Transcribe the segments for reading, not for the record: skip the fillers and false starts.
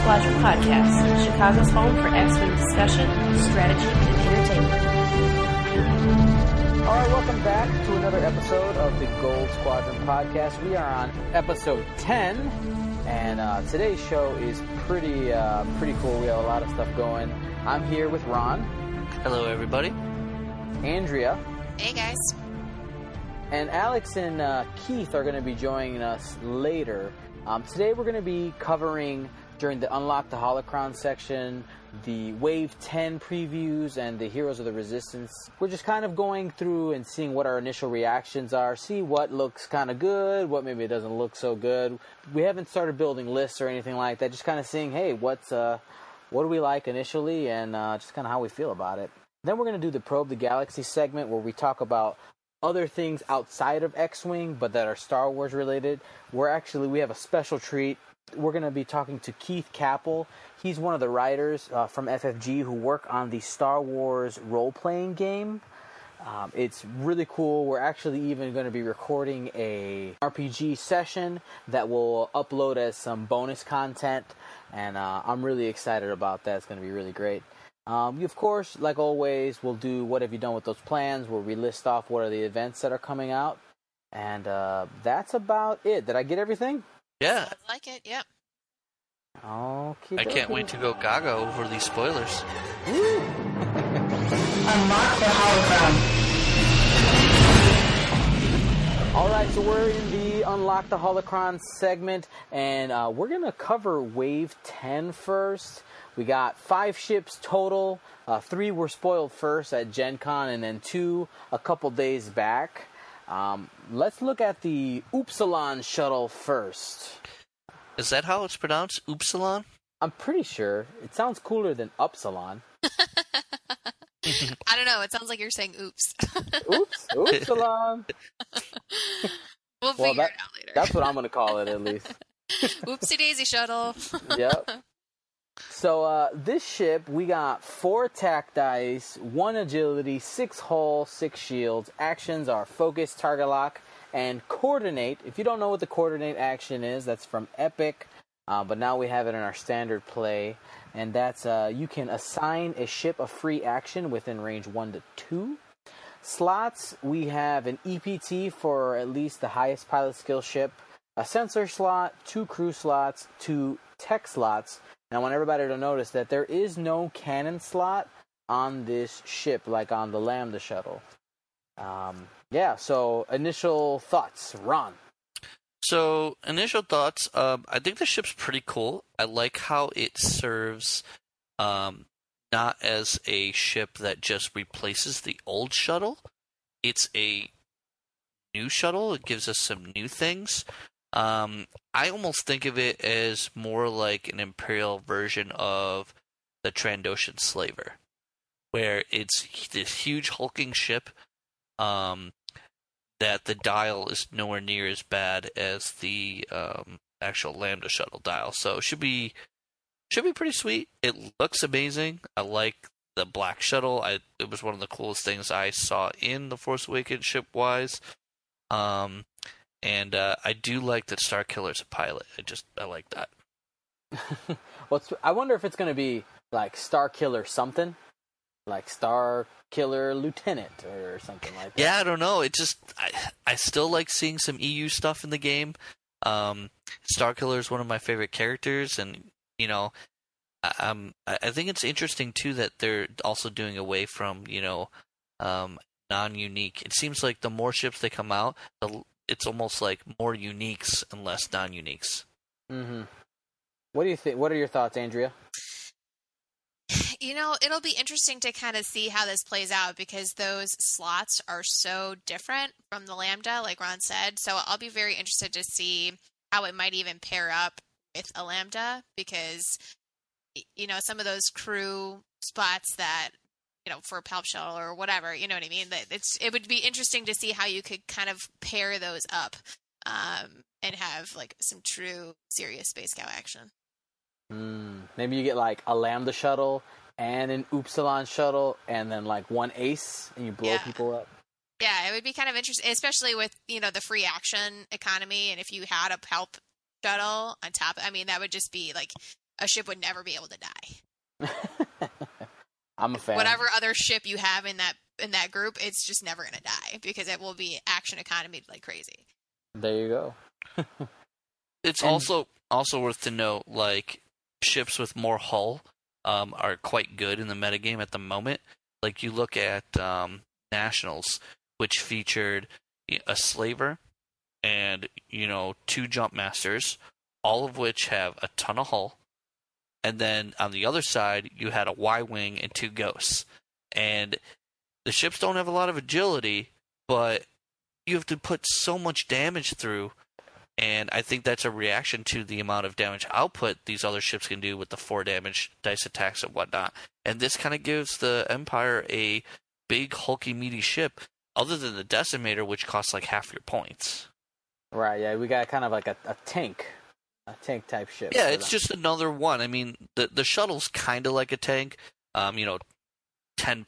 Squadron Podcast, Chicago's home for X-Wing discussion, strategy, and entertainment. All right, welcome back to another episode of the Gold Squadron Podcast. We are on episode 10, and today's show is pretty cool. We have a lot of stuff going. I'm here with Ron. Hello, everybody. Andrea. Hey, guys. And Alex and Keith are going to be joining us later. Today we're going to be covering, during the Unlock the Holocron section, the Wave 10 previews and the Heroes of the Resistance. We're just kind of going through and seeing what our initial reactions are, see what looks kind of good, what maybe doesn't look so good. We haven't started building lists or anything like that, just kind of seeing, hey, what do we like initially, and just kind of how we feel about it. Then we're going to do the Probe the Galaxy segment, where we talk about other things outside of X-Wing, but that are Star Wars related. We have a special treat. We're going to be talking to Keith Capel. He's one of the writers from FFG who work on the Star Wars role-playing game. It's really cool. We're actually even going to be recording a RPG session that we'll upload as some bonus content, and I'm really excited about that. It's going to be really great. Of course, like always, we'll do What Have You Done With Those Plans, where we list off what are the events that are coming out. And that's about it. Did I get everything? Yeah. Sounds like it, yep. Okay. I can't wait to go gaga over these spoilers. Woo! Unlock the Holocron. Alright, so we're in the Unlock the Holocron segment, and we're going to cover Wave 10 first. We got 5 ships total. 3 were spoiled first at Gen Con, and then 2 a couple days back. Let's look at the Upsilon shuttle first. Is that how it's pronounced? Upsilon? I'm pretty sure. It sounds cooler than Upsilon. I don't know. It sounds like you're saying oops. Oops, Upsilon. We'll figure it out later. That's what I'm going to call it, at least. Oopsie daisy shuttle. Yep. So this ship, we got 4 attack dice, 1 agility, 6 hull, 6 shields. Actions are focus, target lock, and coordinate. If you don't know what the coordinate action is, that's from Epic, but now we have it in our standard play. And that's you can assign a ship a free action within range 1 to 2. Slots, we have an EPT for at least the highest pilot skill ship, a sensor slot, 2 crew slots, 2 tech slots. And I want everybody to notice that there is no cannon slot on this ship like on the Lambda shuttle. So initial thoughts, Ron. So, initial thoughts, I think the ship's pretty cool. I like how it serves not as a ship that just replaces the old shuttle. It's a new shuttle. It gives us some new things. I almost think of it as more like an Imperial version of the Trandoshan Slaver, where it's this huge hulking ship that the dial is nowhere near as bad as the actual Lambda shuttle dial. So it should be pretty sweet. It looks amazing. I like the black shuttle. It was one of the coolest things I saw in The Force Awakens ship-wise. And I do like that Starkiller's a pilot. I like that. I wonder if it's going to be like Starkiller something, like Starkiller Lieutenant or something like that. Yeah, I don't know. I still like seeing some EU stuff in the game. Starkiller is one of my favorite characters, and I think it's interesting too that they're also doing away from non-unique. It seems like the more ships they come out, it's almost like more uniques and less non-uniques. Mm-hmm. What do you think? What are your thoughts, Andrea? It'll be interesting to kind of see how this plays out, because those slots are so different from the Lambda, like Ron said. So I'll be very interested to see how it might even pair up with a Lambda, because, some of those crew spots that, for a Palp shuttle or whatever, you know what I mean? It would be interesting to see how you could kind of pair those up and have like some true serious Space Scout action. Maybe you get like a Lambda shuttle and an Upsilon shuttle and then like one Ace and you blow people up. Yeah, it would be kind of interesting, especially with, the free action economy. And if you had a Palp shuttle on top, I mean, that would just be like a ship would never be able to die. I'm a fan. Whatever other ship you have in that group, it's just never going to die because it will be action economy like crazy. There you go. It's also worth to note, like, ships with more hull are quite good in the metagame at the moment. Like, you look at Nationals, which featured a slaver and, 2 jump masters, all of which have a ton of hull. And then on the other side, you had a Y-wing and 2 ghosts. And the ships don't have a lot of agility, but you have to put so much damage through. And I think that's a reaction to the amount of damage output these other ships can do with the 4 damage dice attacks and whatnot. And this kind of gives the Empire a big, hulky, meaty ship, other than the Decimator, which costs like half your points. Right, yeah, we got kind of like a tank. A tank type ship. Yeah, it's just another one. I mean, the shuttle's kind of like a tank. 10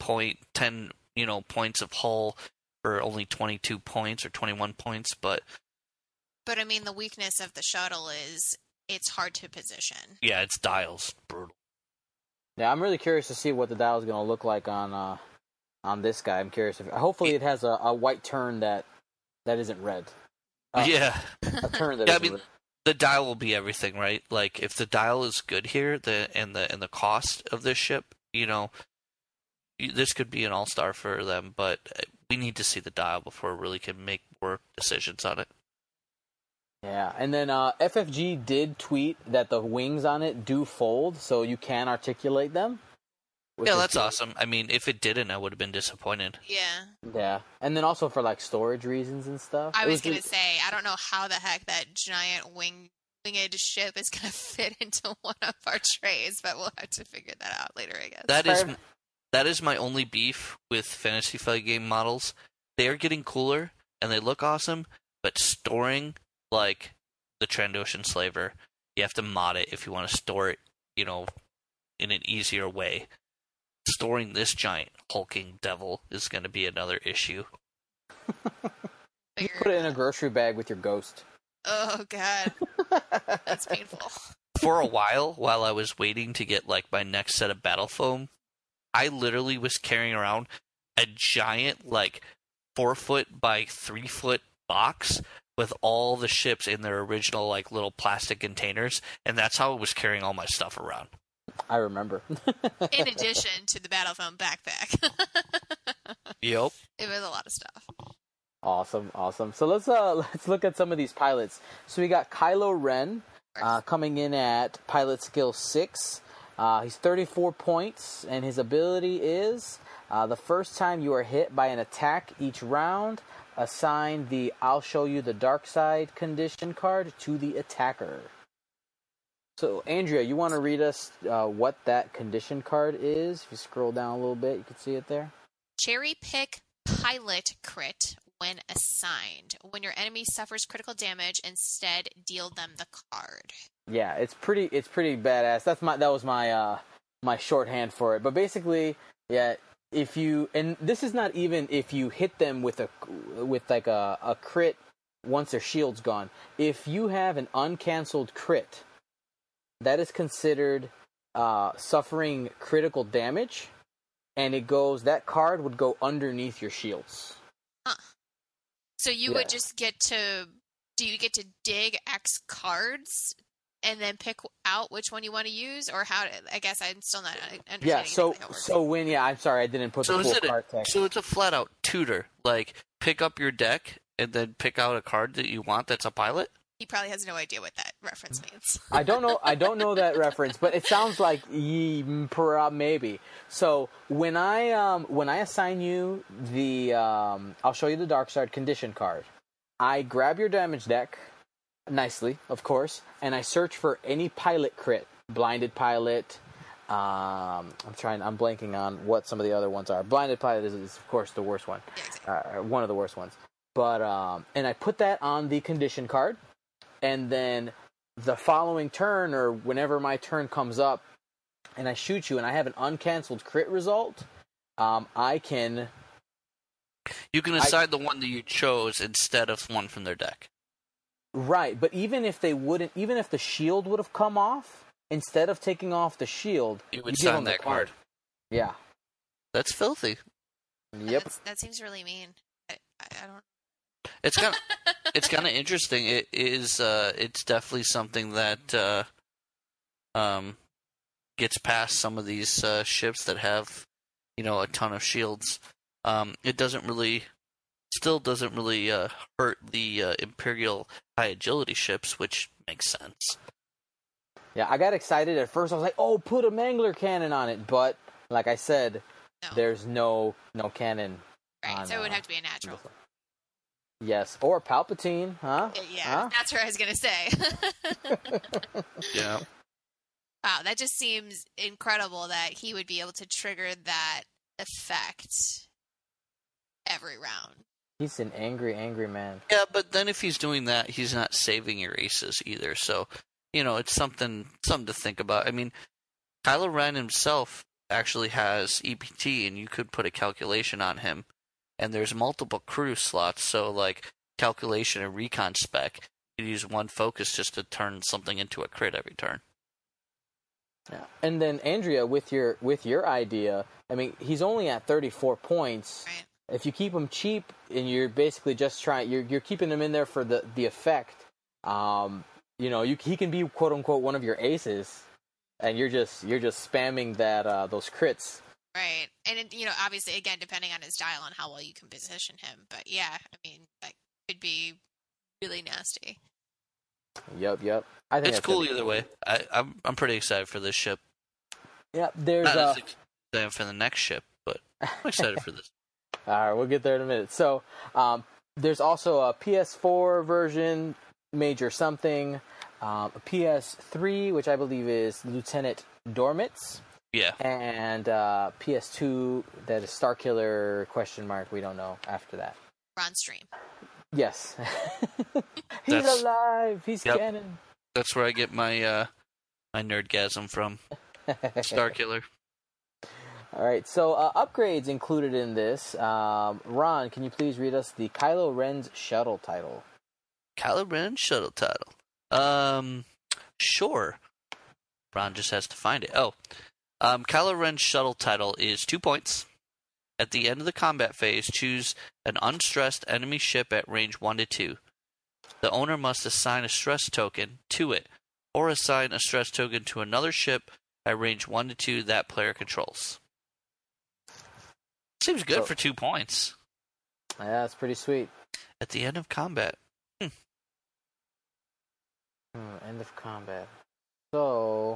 points of hull for only 22 points or 21 points, but I mean, the weakness of the shuttle is it's hard to position. yeah, its dials brutal. Yeah, I'm really curious to see what the dial is going to look like on this guy. I'm curious if hopefully it has a white turn that isn't red. Yeah, a turn that yeah, isn't red. The dial will be everything, right? Like, if the dial is good here, and the cost of this ship, this could be an all-star for them, but we need to see the dial before we really can make work decisions on it. Yeah, and then FFG did tweet that the wings on it do fold, so you can articulate them. Yeah, that's awesome. I mean, if it didn't, I would have been disappointed. Yeah, and then also for like storage reasons and stuff. I was gonna say, I don't know how the heck that giant winged ship is gonna fit into one of our trays, but we'll have to figure that out later, I guess. That is my only beef with Fantasy Flight game models. They are getting cooler and they look awesome, but storing like the Trandoshan Slaver, you have to mod it if you want to store it, in an easier way. Storing this giant hulking devil is going to be another issue. You put it in a grocery bag with your ghost. Oh, God. That's painful. For a while I was waiting to get like my next set of battle foam, I literally was carrying around a giant, like, 4-foot by 3-foot box with all the ships in their original, like, little plastic containers, and that's how I was carrying all my stuff around. I remember. In addition to the battle foam backpack. Yep. It was a lot of stuff. Awesome. So let's look at some of these pilots. So we got Kylo Ren coming in at pilot skill 6. He's 34 points, and his ability is the first time you are hit by an attack each round, assign the I'll show you the dark side condition card to the attacker. So, Andrea, you want to read us what that condition card is? If you scroll down a little bit, you can see it there. Cherry pick pilot crit when assigned. When your enemy suffers critical damage, instead deal them the card. Yeah, it's pretty badass. That was my shorthand for it. But basically, yeah, if you, and this is not even if you hit them with like a crit once their shield's gone. If you have an uncanceled crit, that is considered suffering critical damage, and that card would go underneath your shields. Huh. So you would just get to, do you get to dig X cards and then pick out which one you want to use, or how? I guess I'm still not understanding. Yeah. So I'm sorry, I didn't put the full card text. So it's a flat out tutor. Like, pick up your deck and then pick out a card that you want that's a pilot. He probably has no idea what that reference means. I don't know that reference, but it sounds like maybe. So when I assign you the I'll show you the dark side condition card. I grab your damage deck nicely, of course, and I search for any pilot crit, blinded pilot. I'm blanking on what some of the other ones are. Blinded pilot is of course the worst one, one of the worst ones. But and I put that on the condition card. And then the following turn, or whenever my turn comes up, and I shoot you, and I have an uncanceled crit result, I can... You can assign the one that you chose instead of one from their deck. Right, but even if the shield would have come off, instead of taking off the shield, You would give sign him the that card. Yeah. That's filthy. Yep. That seems really mean. I don't. It's kind of it's kind of interesting. It is. It's definitely something that gets past some of these ships that have, a ton of shields. It still doesn't really hurt the Imperial high agility ships, which makes sense. Yeah, I got excited at first. I was like, "Oh, put a Mangler cannon on it," but like I said, there's no cannon. Right, so it would have to be a natural. Yes, or Palpatine, huh? Yeah, huh? that's what I was gonna say. Yeah. Wow, that just seems incredible that he would be able to trigger that effect every round. He's an angry, angry man. Yeah, but then if he's doing that, he's not saving your aces either. So, it's something to think about. I mean, Kylo Ren himself actually has EPT, and you could put a calculation on him. And there's multiple crew slots, so like calculation and recon spec, you use one focus just to turn something into a crit every turn. Yeah. And then Andrea, with your idea, I mean, he's only at 34 points. Right. If you keep him cheap and you're basically just you're keeping him in there for the effect, he can be quote unquote one of your aces, and you're just spamming those crits. Right, and obviously, again, depending on his dial and how well you can position him. But yeah, I mean, that could be really nasty. Yep. I think it's cool either way. I'm pretty excited for this ship. Yeah, there's not as excited for the next ship, but I'm excited for this. All right, we'll get there in a minute. So, there's also a PS4 version, Major Something, a PS3, which I believe is Lieutenant Dormitz. Yeah. And PS2, that is Starkiller ? We don't know after that. Ron Stream. Yes. He's alive. He's canon. That's where I get my my nerdgasm from. Starkiller. All right, so upgrades included in this. Ron, can you please read us the Kylo Ren's shuttle title? Kylo Ren shuttle title. Sure. Ron just has to find it. Kylo Ren's shuttle title is 2 points. At the end of the combat phase, choose an unstressed enemy ship at range 1 to 2. The owner must assign a stress token to it, or assign a stress token to another ship at range 1 to 2 that player controls. Seems good for 2 points. Yeah, that's pretty sweet. At the end of combat. End of combat. So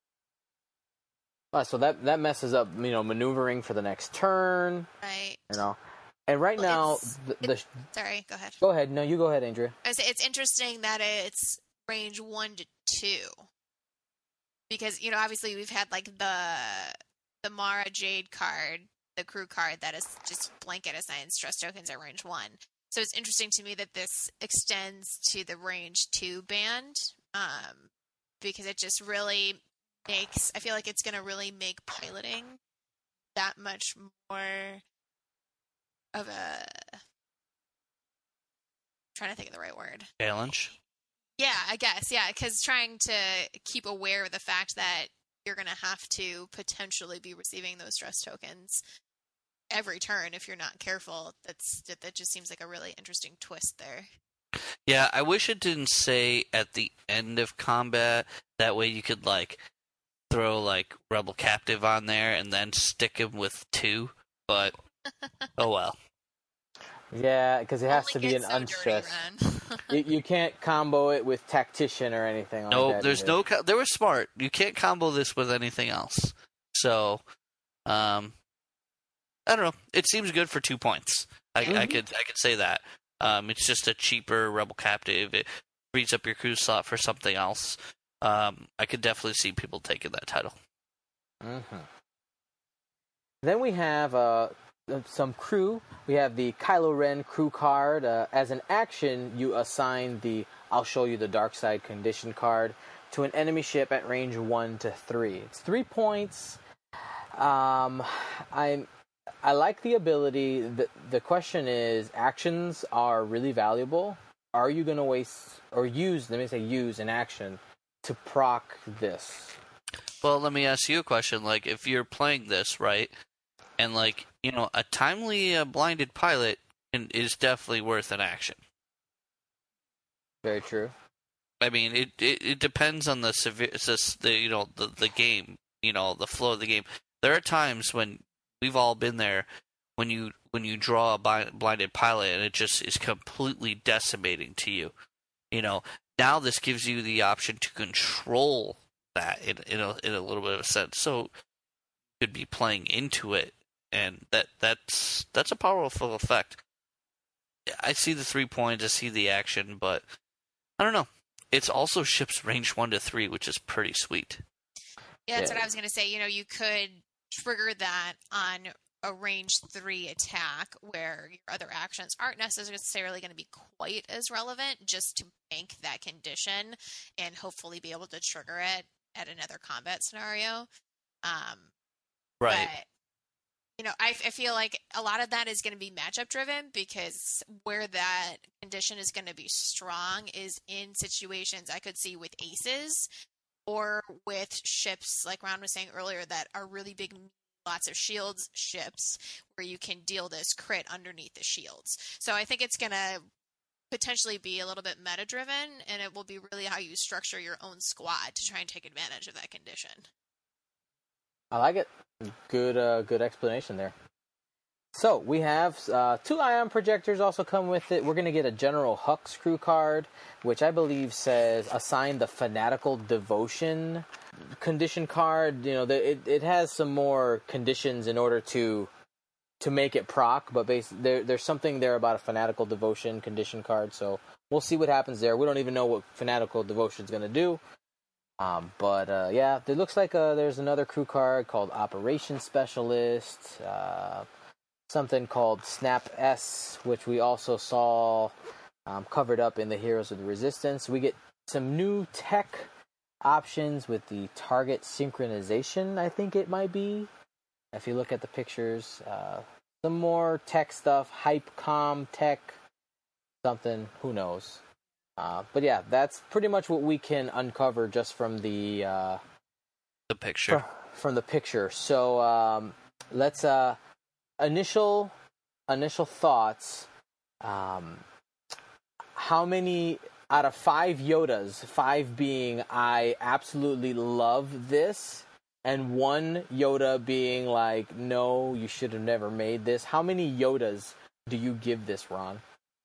that messes up, maneuvering for the next turn. Right. And right now, sorry, go ahead. Go ahead. No, you go ahead, Andrea. I say it's interesting that it's range 1 to 2. Because, obviously we've had like the Mara Jade card, the crew card that is just blanket assigned stress tokens at range 1. So it's interesting to me that this extends to the range 2 band, because it just really I feel like it's going to really make piloting that much more of a, I'm trying to think of the right word. Challenge? Yeah, I guess. Yeah, because trying to keep aware of the fact that you're going to have to potentially be receiving those stress tokens every turn if you're not careful. That just seems like a really interesting twist there. Yeah, I wish it didn't say at the end of combat. That way you could throw Rebel Captive on there and then stick him with 2. But oh well. Yeah, because it has to be an unstressed. You can't combo it with Tactician or anything like that. No, there's no. They were smart. You can't combo this with anything else. So, I don't know. It seems good for 2 points. I could say that. It's just a cheaper Rebel Captive. It frees up your crew slot for something else. I could definitely see people taking that title. Mm-hmm. Then we have some crew. We have the Kylo Ren crew card. As an action, you assign the I'll show you the dark side condition card to an enemy ship at range 1 to 3. It's 3 points. I like the ability. The question is, actions are really valuable. Are you going to waste or use an action to proc this? Well, let me ask you a question. Like, if you're playing this, right, and, like, you know, a timely blinded pilot is definitely worth an action. Very true. I mean, it depends on the the game, you know, the flow of the game. There are times when we've all been there when you draw a blinded pilot and it just is completely decimating to you. You know, now this gives you the option to control that in a little bit of a sense. So you could be playing into it, and that's a powerful effect. I see the 3 points, I see the action, but I don't know. It's also ships range 1 to 3, which is pretty sweet. Yeah, that's what I was going to say. You know, you could trigger that on a range 3 attack where your other actions aren't necessarily going to be quite as relevant, just to bank that condition and hopefully be able to trigger it at another combat scenario. Right. But, you know, I feel like a lot of that is going to be matchup driven, because where that condition is going to be strong is in situations I could see with aces or with ships, like Ron was saying earlier, that are really big, lots of shields ships where you can deal this crit underneath the shields. So I think it's going to potentially be a little bit meta driven, and it will be really how you structure your own squad to try and take advantage of that condition. I like it. Good explanation there. So we have 2 ion projectors also come with it. We're going to get a General Hux crew card, which I believe says assign the Fanatical Devotion condition card. You know, it has some more conditions in order to make it proc, but there's something there about a Fanatical Devotion condition card. So we'll see what happens there. We don't even know what Fanatical Devotion is going to do. But yeah, it looks like there's another crew card called Operations Specialist. Something called Snap S, which we also saw covered up in the Heroes of the Resistance. We get some new tech options with the target synchronization, I think it might be. If you look at the pictures, some more tech stuff, Hypecom tech, something, who knows. But yeah, that's pretty much what we can uncover just from the picture. From the picture. So let's initial thoughts. How many out of 5 Yodas, 5 being I absolutely love this, and 1 Yoda being like, no, you should have never made this. How many Yodas do you give this, Ron?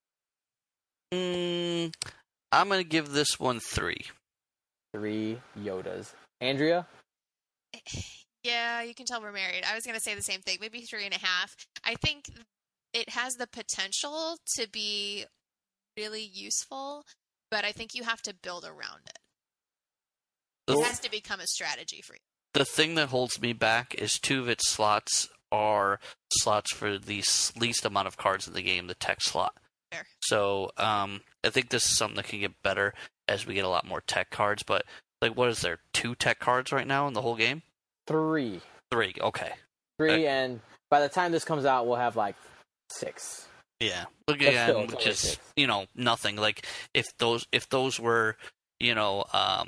I'm going to give this one 3. 3 Yodas. Andrea? Yeah, you can tell we're married. I was going to say the same thing, maybe 3.5. I think it has the potential to be really useful, but I think you have to build around it. It has to become a strategy for you. The thing that holds me back is 2 of its slots are slots for the least amount of cards in the game, the tech slot. Fair. So I think this is something that can get better as we get a lot more tech cards. But, like, what is there, 2 tech cards right now in the whole game? 3. 3, okay. 3, and by the time this comes out, we'll have, like, 6. Yeah. Look again, which is, 6. you know, nothing. Like, if those were, you know,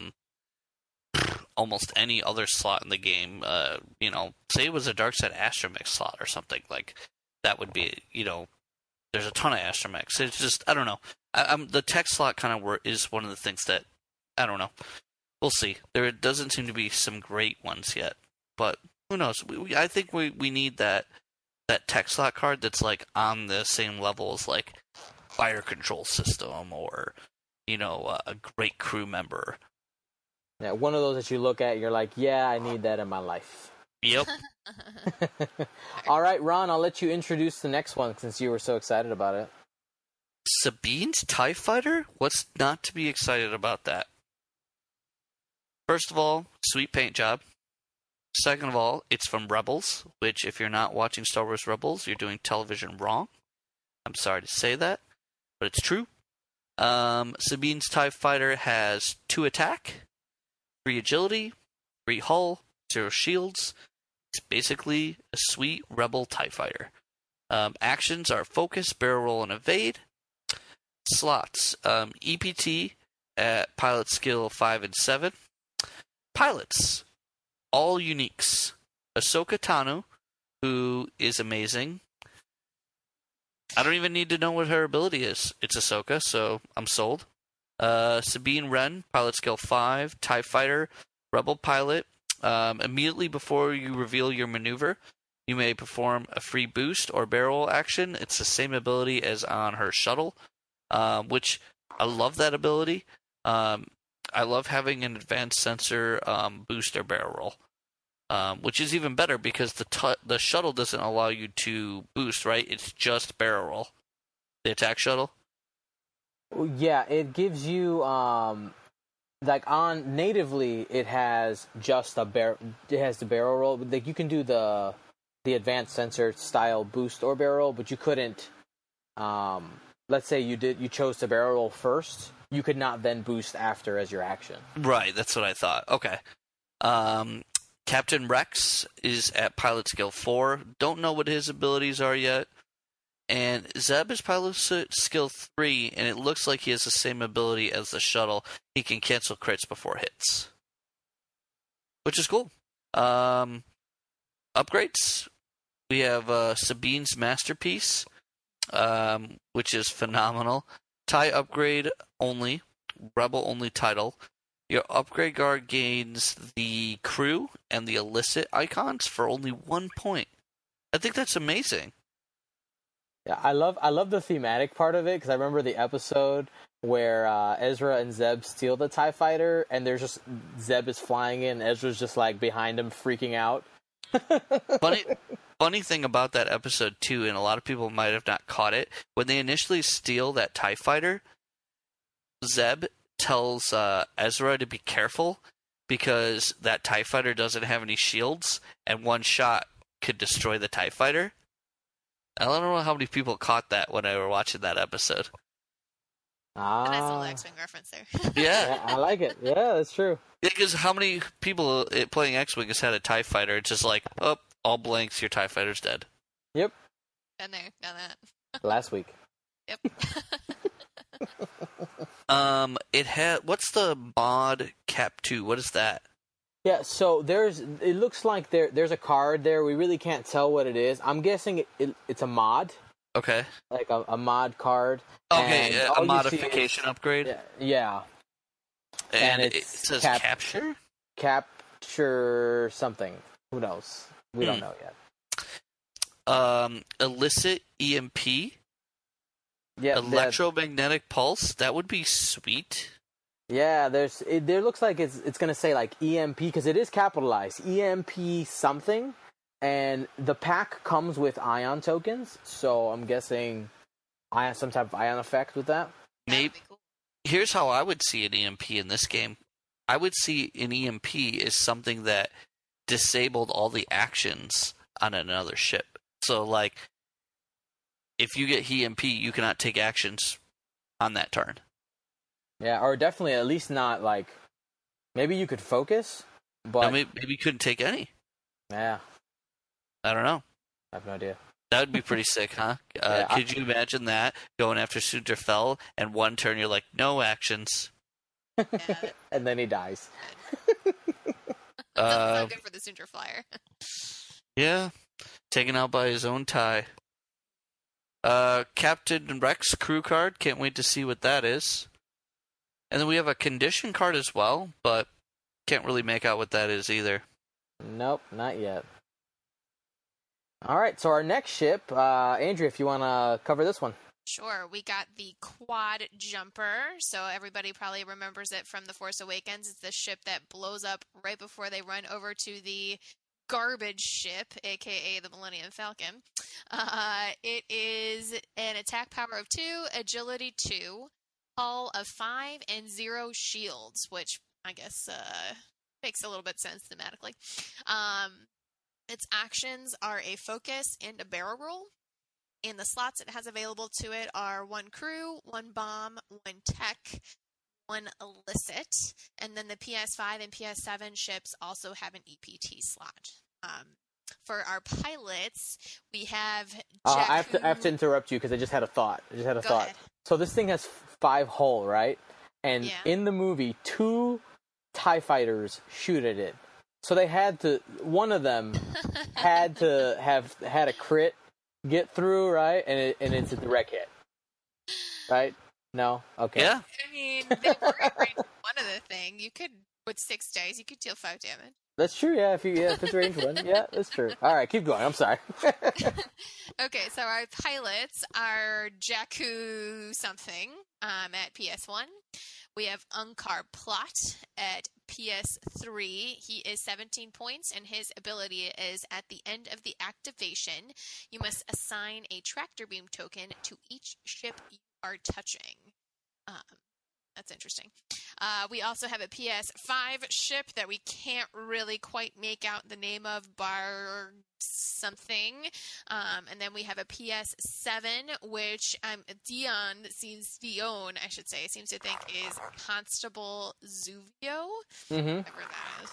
almost any other slot in the game, you know, say it was a Darkseid Astromech slot or something, like, that would be, you know, there's a ton of Astromechs. It's just, I don't know. The tech slot kind of is one of the things that, I don't know. We'll see. There doesn't seem to be some great ones yet, but who knows? I think we need that tech slot card that's, like, on the same level as, like, fire control system or, you know, a great crew member. Yeah, one of those that you look at, you're like, yeah, I need that in my life. Yep. All right, Ron, I'll let you introduce the next one since you were so excited about it. Sabine's TIE Fighter? What's not to be excited about that? First of all, sweet paint job. Second of all, it's from Rebels, which, if you're not watching Star Wars Rebels, you're doing television wrong. I'm sorry to say that, but it's true. Sabine's TIE Fighter has 2 attack, 3 agility, 3 hull, 0 shields. It's basically a sweet Rebel TIE Fighter. Actions are focus, barrel roll, and evade. Slots, EPT at pilot skill 5 and 7. Pilots, all uniques. Ahsoka Tano, who is amazing. I don't even need to know what her ability is. It's Ahsoka, so I'm sold. Sabine Wren, pilot skill 5, TIE fighter, rebel pilot. Immediately before you reveal your maneuver, you may perform a free boost or barrel action. It's the same ability as on her shuttle, which I love that ability. I love having an advanced sensor boost or barrel roll, which is even better because the shuttle doesn't allow you to boost, right? It's just barrel roll. The attack shuttle. Yeah, it gives you like on natively it has just it has the barrel roll. Like you can do the advanced sensor style boost or barrel roll, but you couldn't. Let's say you chose to barrel roll first, you could not then boost after as your action. Right, that's what I thought. Okay. Captain Rex is at pilot skill 4. Don't know what his abilities are yet. And Zeb is pilot skill 3, and it looks like he has the same ability as the shuttle. He can cancel crits before hits, which is cool. Upgrades. We have Sabine's Masterpiece, which is phenomenal. TIE upgrade only, Rebel only title. Your upgrade guard gains the crew and the illicit icons for only 1 point. I think that's amazing. Yeah, I love the thematic part of it because I remember the episode where Ezra and Zeb steal the TIE fighter, and there's just Zeb is flying in, Ezra's just like behind him freaking out. Funny thing about that episode too, and a lot of people might have not caught it, when they initially steal that TIE fighter, Zeb tells Ezra to be careful because that TIE fighter doesn't have any shields, and one shot could destroy the TIE fighter. I don't know how many people caught that when I were watching that episode. A nice little X-Wing reference there. Yeah, I like it. Yeah, that's true. Yeah, because how many people playing X-Wing has had a TIE fighter? It's just like, oh, all blanks, your TIE fighter's dead. Yep. Been there, done that. Last week. Yep. It had, what's the mod Cap 2? What is that? Yeah, so it looks like there's a card there. We really can't tell what it is. I'm guessing it's a mod. Okay. Like a mod card. Okay, a modification upgrade. Yeah. And it says capture? Capture something. Who knows? We don't know yet. Illicit EMP. Yeah. Electromagnetic pulse. That would be sweet. Yeah, there looks like it's going to say like EMP because it is capitalized. EMP something, and the pack comes with ion tokens, so I'm guessing some type of ion effect with that. Maybe. Cool. Here's how I would see an EMP in this game. I would see an EMP as something that disabled all the actions on another ship. So, like, if you get EMP, you cannot take actions on that turn. Yeah, or definitely at least not, like, maybe you could focus, but... No, maybe you couldn't take any. Yeah. I don't know. I have no idea. That would be pretty sick, huh? Could you imagine that, going after Soontir Fel, and one turn you're like, no actions. Yeah. And then he dies. That's not good for the Soontir Flyer. Yeah. Taken out by his own TIE. Captain Rex crew card. Can't wait to see what that is. And then we have a condition card as well, but can't really make out what that is either. Nope, not yet. All right, so our next ship, Andrea, if you want to cover this one. Sure, we got the Quad Jumper, so everybody probably remembers it from The Force Awakens. It's the ship that blows up right before they run over to the garbage ship, aka the Millennium Falcon. It is an attack power of 2, agility 2, hull of 5, and 0 shields, which I guess makes a little bit sense thematically. Its actions are a focus and a barrel roll. And the slots it has available to it are 1 crew, 1 bomb, 1 tech, 1 illicit. And then the PS5 and PS7 ships also have an EPT slot. For our pilots, we have Jakku... I have to interrupt you because I just had a thought. Go ahead. So this thing has 5 hull, right? And in the movie, 2 TIE fighters shoot at it. So they had to. One of them had to have had a crit get through, right? And it's a direct hit, right? No, okay. Yeah. I mean, they were in range of one of the thing. You could, with 6 dice, you could deal 5 damage. That's true. Yeah, if it's range one, yeah, that's true. All right, keep going. I'm sorry. Okay, so our pilots are Jakku something at PS1. We have Unkar Plot at PS3. He is 17 points, and his ability is at the end of the activation, you must assign a tractor beam token to each ship you are touching. That's interesting. We also have a PS5 ship that we can't really quite make out the name of, bar something. And then we have a PS7, which Dion seems to think is Constable Zuvio. Mm-hmm. Whatever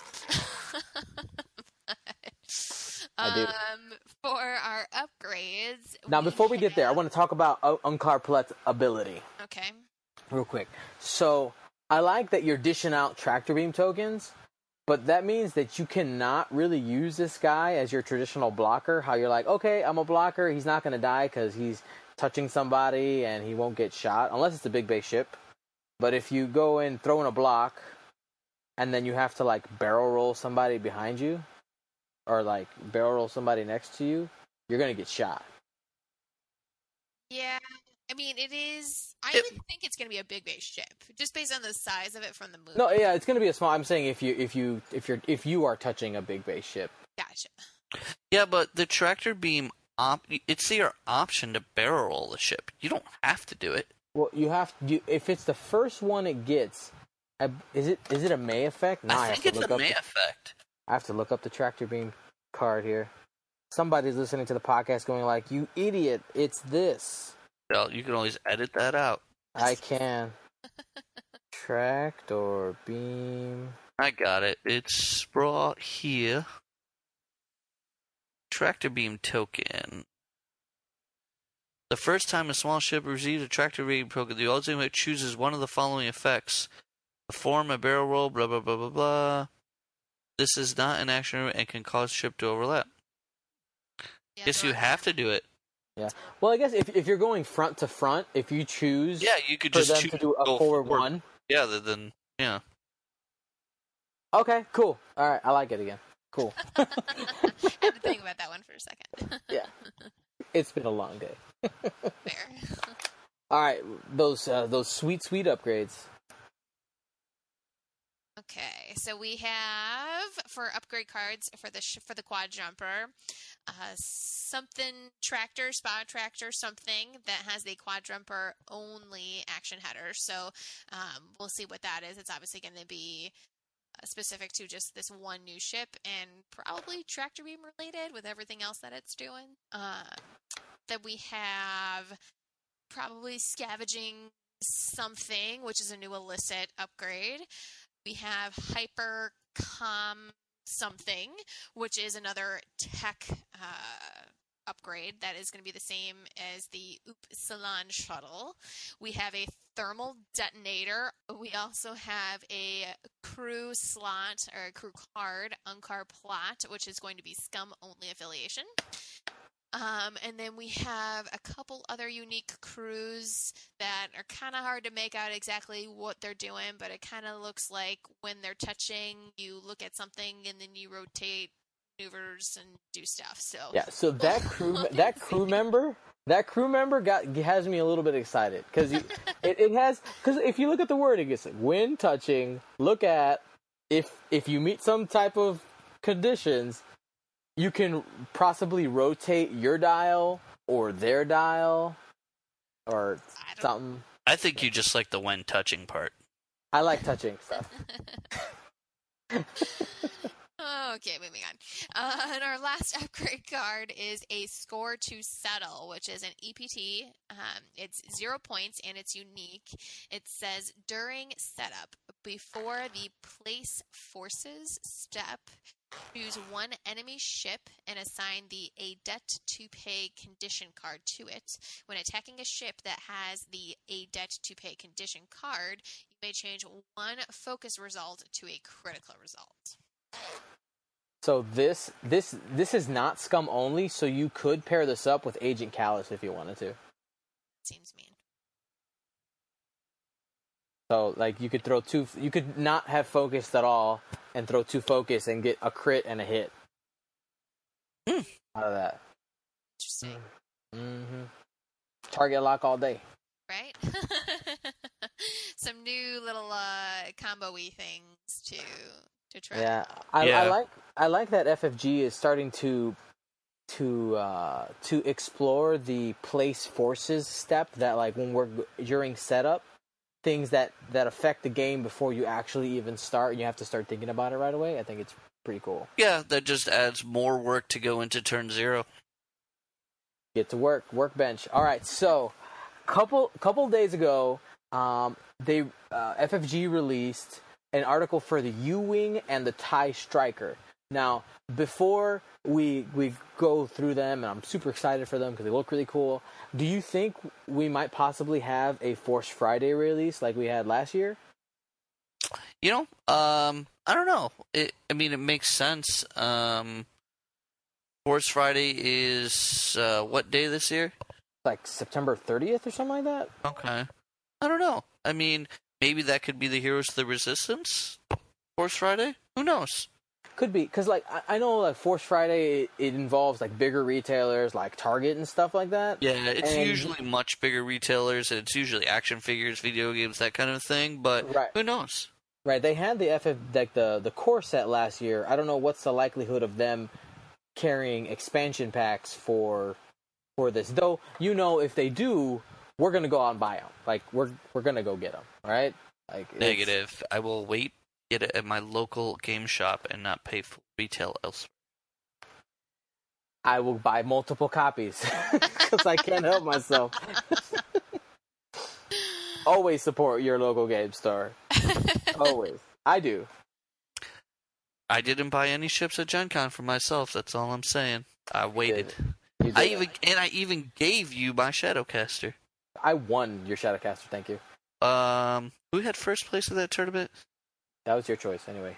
that is. I do. For our upgrades. Now, before we get there, I want to talk about Unkar Plut's ability. Okay. Real quick. So, I like that you're dishing out tractor beam tokens, but that means that you cannot really use this guy as your traditional blocker. How you're like, okay, I'm a blocker, he's not going to die because he's touching somebody and he won't get shot, unless it's a big base ship. But if you go and throw in a block, and then you have to, like, barrel roll somebody behind you, or, like, barrel roll somebody next to you, you're going to get shot. Yeah. I mean, it is. I would think it's going to be a big base ship, just based on the size of it from the movie. No, yeah, it's going to be a small. I'm saying if you are touching a big base ship. Gotcha. Yeah, but the tractor beam, it's your option to barrel roll the ship. You don't have to do it. Well, you have to. If it's the first one it gets, is it a May effect? No, I think it's a May effect. I have to look up the tractor beam card here. Somebody's listening to the podcast going like, "You idiot! It's this." Well, you can always edit that out. I can. Tractor beam. I got it. It's brought here. Tractor beam token. The first time a small ship receives a tractor beam token, the ultimate chooses one of the following effects. Perform a barrel roll, blah, blah, blah, blah, blah. This is not an action and can cause ship to overlap. Yeah, Yes, you have to do it. Yeah. Well, I guess if you're going front to front, if you choose, you could for just them choose to do a forward one. Yeah, then yeah. Okay, cool. All right, I like it again. Cool. I had to think about that one for a second. Yeah. It's been a long day. Fair. All right, those sweet upgrades. Okay, so we have for upgrade cards for the quad jumper, something tractor, spot tractor, something that has the quad jumper only action header. So we'll see what that is. It's obviously going to be specific to just this one new ship and probably tractor beam related with everything else that it's doing. Then we have probably scavenging something, which is a new illicit upgrade. We have Hypercom something, which is another tech upgrade that is going to be the same as the Upsilon shuttle. We have a thermal detonator. We also have a crew slot or a crew card, Unkar Plot, which is going to be Scum only affiliation. And then we have a couple other unique crews that are kind of hard to make out exactly what they're doing, but it kind of looks like when they're touching, you look at something and then you rotate maneuvers and do stuff. So yeah, so that crew member has me a little bit excited because because if you look at the word, it gets like, when touching, look at if you meet some type of conditions. You can possibly rotate your dial or their dial or something. I think you just like the when touching part. I like touching stuff. Okay, moving on. And our last upgrade card is a Score to Settle, which is an EPT. It's 0 points and it's unique. It says during setup, before the place forces step, choose one enemy ship and assign the A Debt to Pay condition card to it. When attacking a ship that has the A Debt to Pay condition card, you may change one focus result to a critical result. So this is not scum only, so you could pair this up with Agent Callus if you wanted to. Seems mean. So like you could throw two, you could not have focused at all and throw 2 focus and get a crit and a hit out of that. Interesting. Mm-hmm. Target lock all day. Right? Some new little combo-y things to try. Yeah, Yeah. I like that FFG is starting to explore the place forces step that like when we're during setup, things that affect the game before you actually even start and you have to start thinking about it right away. I think it's pretty cool. Yeah, that just adds more work to go into turn 0. Get to work, workbench. All right, so couple days ago, they FFG released an article for the U-Wing and the TIE Striker. Now, before we go through them, and I'm super excited for them because they look really cool, do you think we might possibly have a Force Friday release like we had last year? You know, I don't know. It makes sense. Force Friday is what day this year? Like September 30th or something like that? Okay. I don't know. I mean, maybe that could be the Heroes of the Resistance Force Friday? Who knows? Could be, because like I know like Force Friday it involves like bigger retailers like Target and stuff like that. Yeah, it's And- usually much bigger retailers, and it's usually action figures, video games, that kind of thing, but Right. who knows? Right, they had the like the core set last year. I don't know what's the likelihood of them carrying expansion packs for this. Though, you know, if they do, we're gonna go out and buy them. Like we're gonna go get them. All right. Like it's- Negative. I will wait, get it at my local game shop, and not pay for retail elsewhere. I will buy multiple copies because I can't help myself. Always support your local game store. Always. I do. I didn't buy any ships at Gen Con for myself, that's all I'm saying. I waited. You did. I even gave you my Shadowcaster. I won your Shadowcaster. Thank you. Who had first place in that tournament? That was your choice, anyway.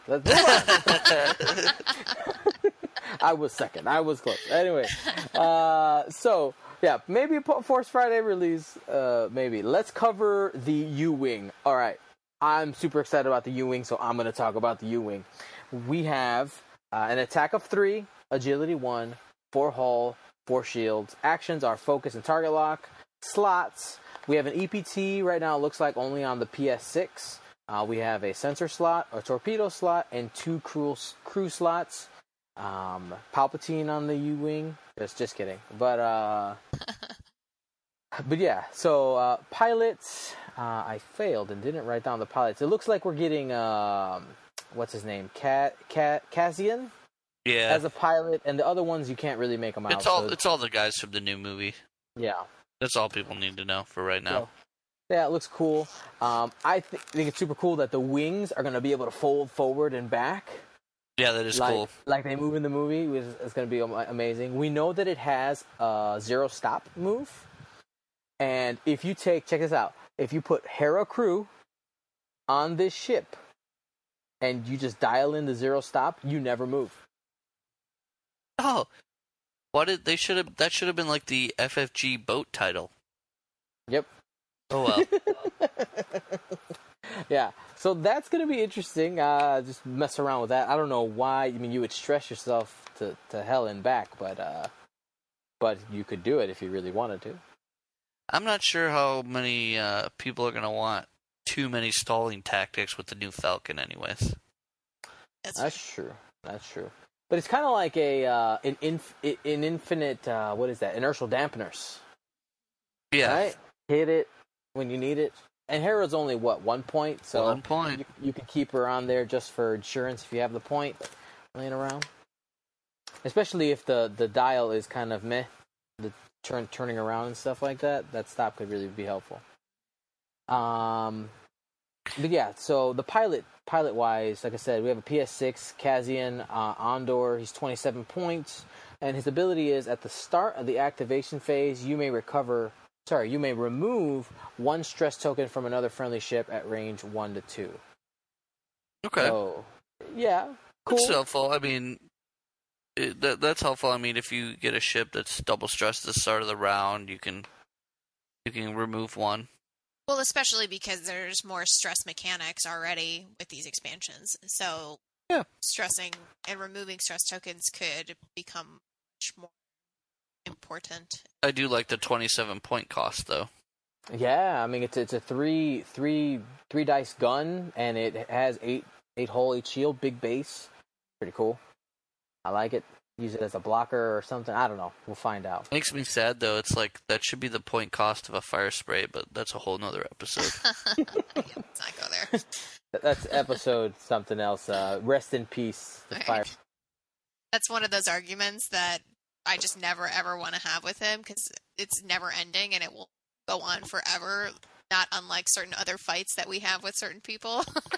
I was second. I was close. Anyway, so yeah, maybe a Force Friday release. Maybe let's cover the U-Wing. All right, I'm super excited about the U-Wing, so I'm going to talk about the U-Wing. We have an attack of 3, agility 1, 4 hull, 4 shields. Actions are focus and target lock. Slots. We have an EPT right now. It looks like only on the PS6. We have a sensor slot, a torpedo slot, and 2 crew slots. Palpatine on the U-Wing. Just kidding. But yeah. So pilots. I failed and didn't write down the pilots. It looks like we're getting what's his name, Cassian, Yeah. as a pilot, and the other ones you can't really make them out. It's all the guys from the new movie. Yeah. That's all people need to know for right now. So, yeah, it looks cool. I think it's super cool that the wings are going to be able to fold forward and back. Yeah, that is cool. Like they move in the movie. It's going to be amazing. We know that it has a 0 stop move. And if you check this out. If you put Hera Crew on this ship and you just dial in the 0 stop, you never move. Oh, that should have been like the FFG boat title. Yep. Oh well. Yeah, so that's going to be interesting. Just mess around with that. I don't know why. I mean, you would stress yourself to hell and back, but you could do it if you really wanted to. I'm not sure how many people are going to want too many stalling tactics with the new Falcon anyways. That's true. That's true. But it's kind of like an infinite, what is that, inertial dampeners. Yeah. Right? Hit it when you need it. And Hera's only, 1 point? So 1 point. You can keep her on there just for insurance if you have the point laying around. Especially if the dial is kind of meh, the turning around and stuff like that. That stop could really be helpful. But yeah, so the pilot-wise, like I said, we have a PS6, Cassian, Andor. He's 27 points. And his ability is, at the start of the activation phase, you may remove 1 stress token from another friendly ship at range 1 to 2. Okay. So, yeah, cool. It's helpful. I mean, That's helpful. I mean, if you get a ship that's double stressed at the start of the round, you can remove one. Well, especially because there's more stress mechanics already with these expansions. So Yeah. stressing and removing stress tokens could become much more important. I do like the 27 point cost though. Yeah, I mean it's a three dice gun, and it has eight hole, 8 shield, big base. Pretty cool. I like it. Use it as a blocker or something. I don't know. We'll find out. Makes me sad though. It's like that should be the point cost of a fire spray, but that's a whole nother episode. Let's not go there. That's episode something else. Rest in peace, the Right. fire. That's one of those arguments that I just never ever want to have with him because it's never ending and it will go on forever. Not unlike certain other fights that we have with certain people.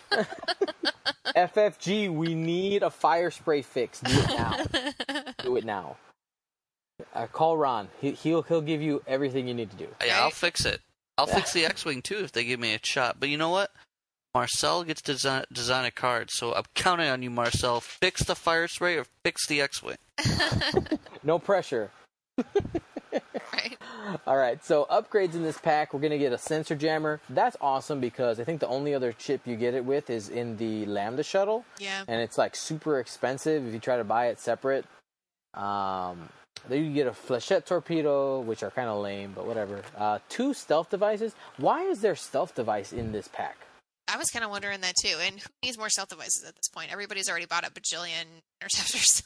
FFG, we need a fire spray fix. Do it now. Do it now. Call Ron. He'll give you everything you need to do. Yeah, I'll fix it. I'll fix the X-Wing too if they give me a shot. But you know what? Marcel gets to design a card, so I'm counting on you, Marcel. Fix the fire spray or fix the X-Wing. No pressure. Right. All right, so upgrades in this pack, we're going to get a sensor jammer. That's awesome because I think the only other chip you get it with is in the Lambda shuttle. Yeah. And it's like super expensive if you try to buy it separate. Then you get a flechette torpedo, which are kind of lame, but whatever. 2 stealth devices. Why is there stealth device in this pack? I was kind of wondering that too. And who needs more stealth devices at this point? Everybody's already bought a bajillion interceptors.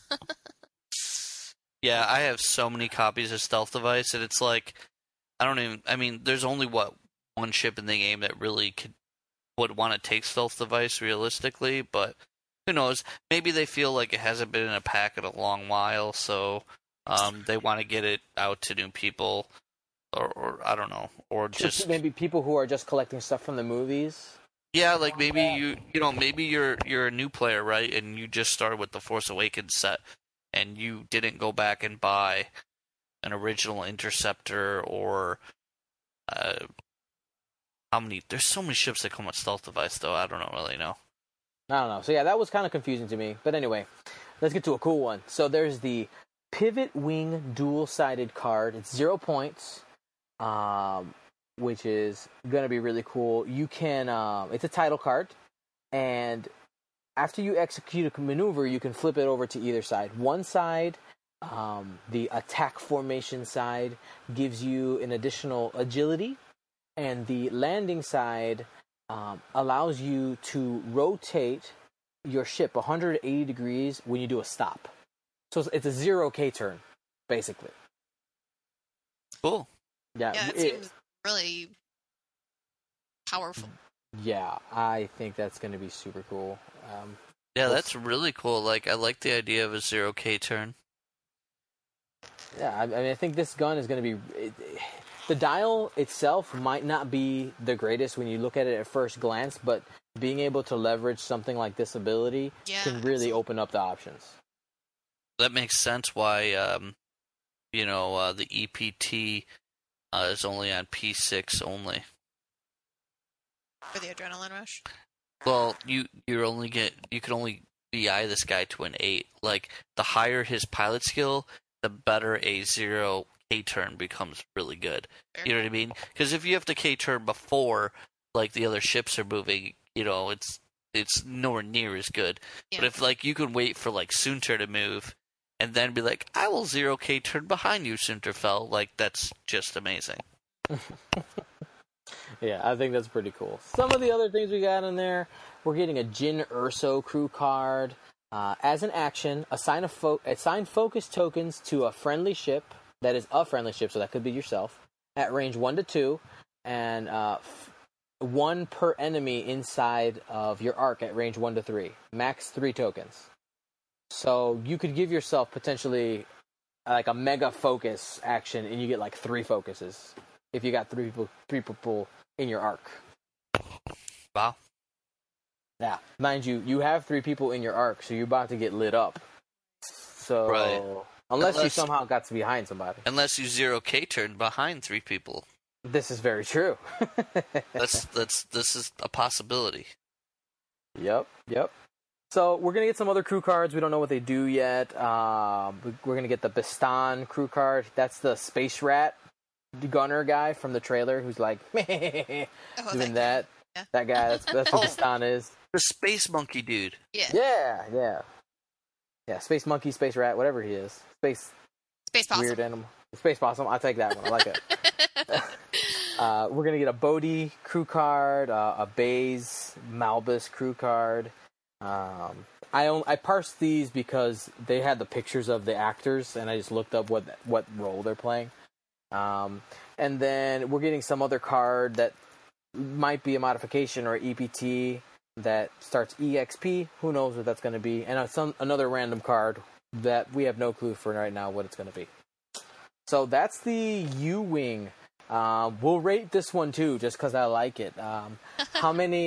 Yeah, I have so many copies of Stealth Device, and it's like, I mean, there's only, one ship in the game that really would want to take Stealth Device realistically, but who knows? Maybe they feel like it hasn't been in a pack in a long while, so they want to get it out to new people, or I don't know, or just... Maybe people who are just collecting stuff from the movies. Yeah, like maybe maybe you're a new player, right, and you just started with the Force Awakens set, and you didn't go back and buy an original Interceptor or there's so many ships that come with Stealth Device though, I don't really know. I don't know. So yeah, that was kind of confusing to me. But anyway, let's get to a cool one. So there's the Pivot Wing dual-sided card. It's 0 points, which is going to be really cool. You can, it's a title card, and after you execute a maneuver, you can flip it over to either side. One side, the attack formation side, gives you an additional agility, and the landing side allows you to rotate your ship 180 degrees when you do a stop. So it's a 0K turn, basically. Cool. Yeah, Yeah, that seems really powerful. Yeah, I think that's going to be super cool. Yeah, that's really cool. Like, I like the idea of a 0K turn. Yeah, I mean, I think this gun is going to be... The dial itself might not be the greatest when you look at it at first glance, but being able to leverage something like this ability can really open up the options. That makes sense why, the EPT is only on P6 only. For the adrenaline rush. Well, you can only BI this guy to an 8. Like, the higher his pilot skill, the better a 0K turn becomes really good. Fair. You know what I mean? Because if you have to K turn before, like, the other ships are moving, it's nowhere near as good. Yeah. But if, like, you can wait for, like, Soontir to move, and then be like, I will 0K turn behind you, Soontirfell, like, that's just amazing. Yeah, I think that's pretty cool. Some of the other things we got in there, we're getting a Jyn Erso crew card. As an action, assign focus tokens to a friendly ship, that is a friendly ship, so that could be yourself, at range 1 to 2, and 1 per enemy inside of your arc at range 1 to 3. Max 3 tokens. So you could give yourself potentially like a mega focus action, and you get like 3 focuses if you got 3 people in your arc. Wow. Yeah, mind you, you have 3 people in your arc, so you're about to get lit up. So, right. Unless you somehow got to behind somebody. Unless you 0K turn behind 3 people. This is very true. This is a possibility. Yep. So we're gonna get some other crew cards. We don't know what they do yet. We're gonna get the Bistan crew card. That's the Space Rat gunner guy from the trailer, who's like doing that. Yeah. That guy. That's what Bistan is. The space monkey dude. Yeah. Space monkey, space rat, whatever he is. Space possum. Weird animal. Space possum. I'll take that one. I like it. We're gonna get a Bodhi crew card, a Baze Malbus crew card. I parsed these because they had the pictures of the actors, and I just looked up what role they're playing. And then we're getting some other card that might be a modification or EPT that starts EXP. Who knows what that's going to be? And another random card that we have no clue for right now what it's going to be. So that's the U-Wing. We'll rate this one too, just because I like it. How many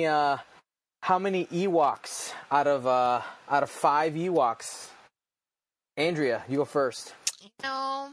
Ewoks out of 5 Ewoks? Andrea, you go first. No.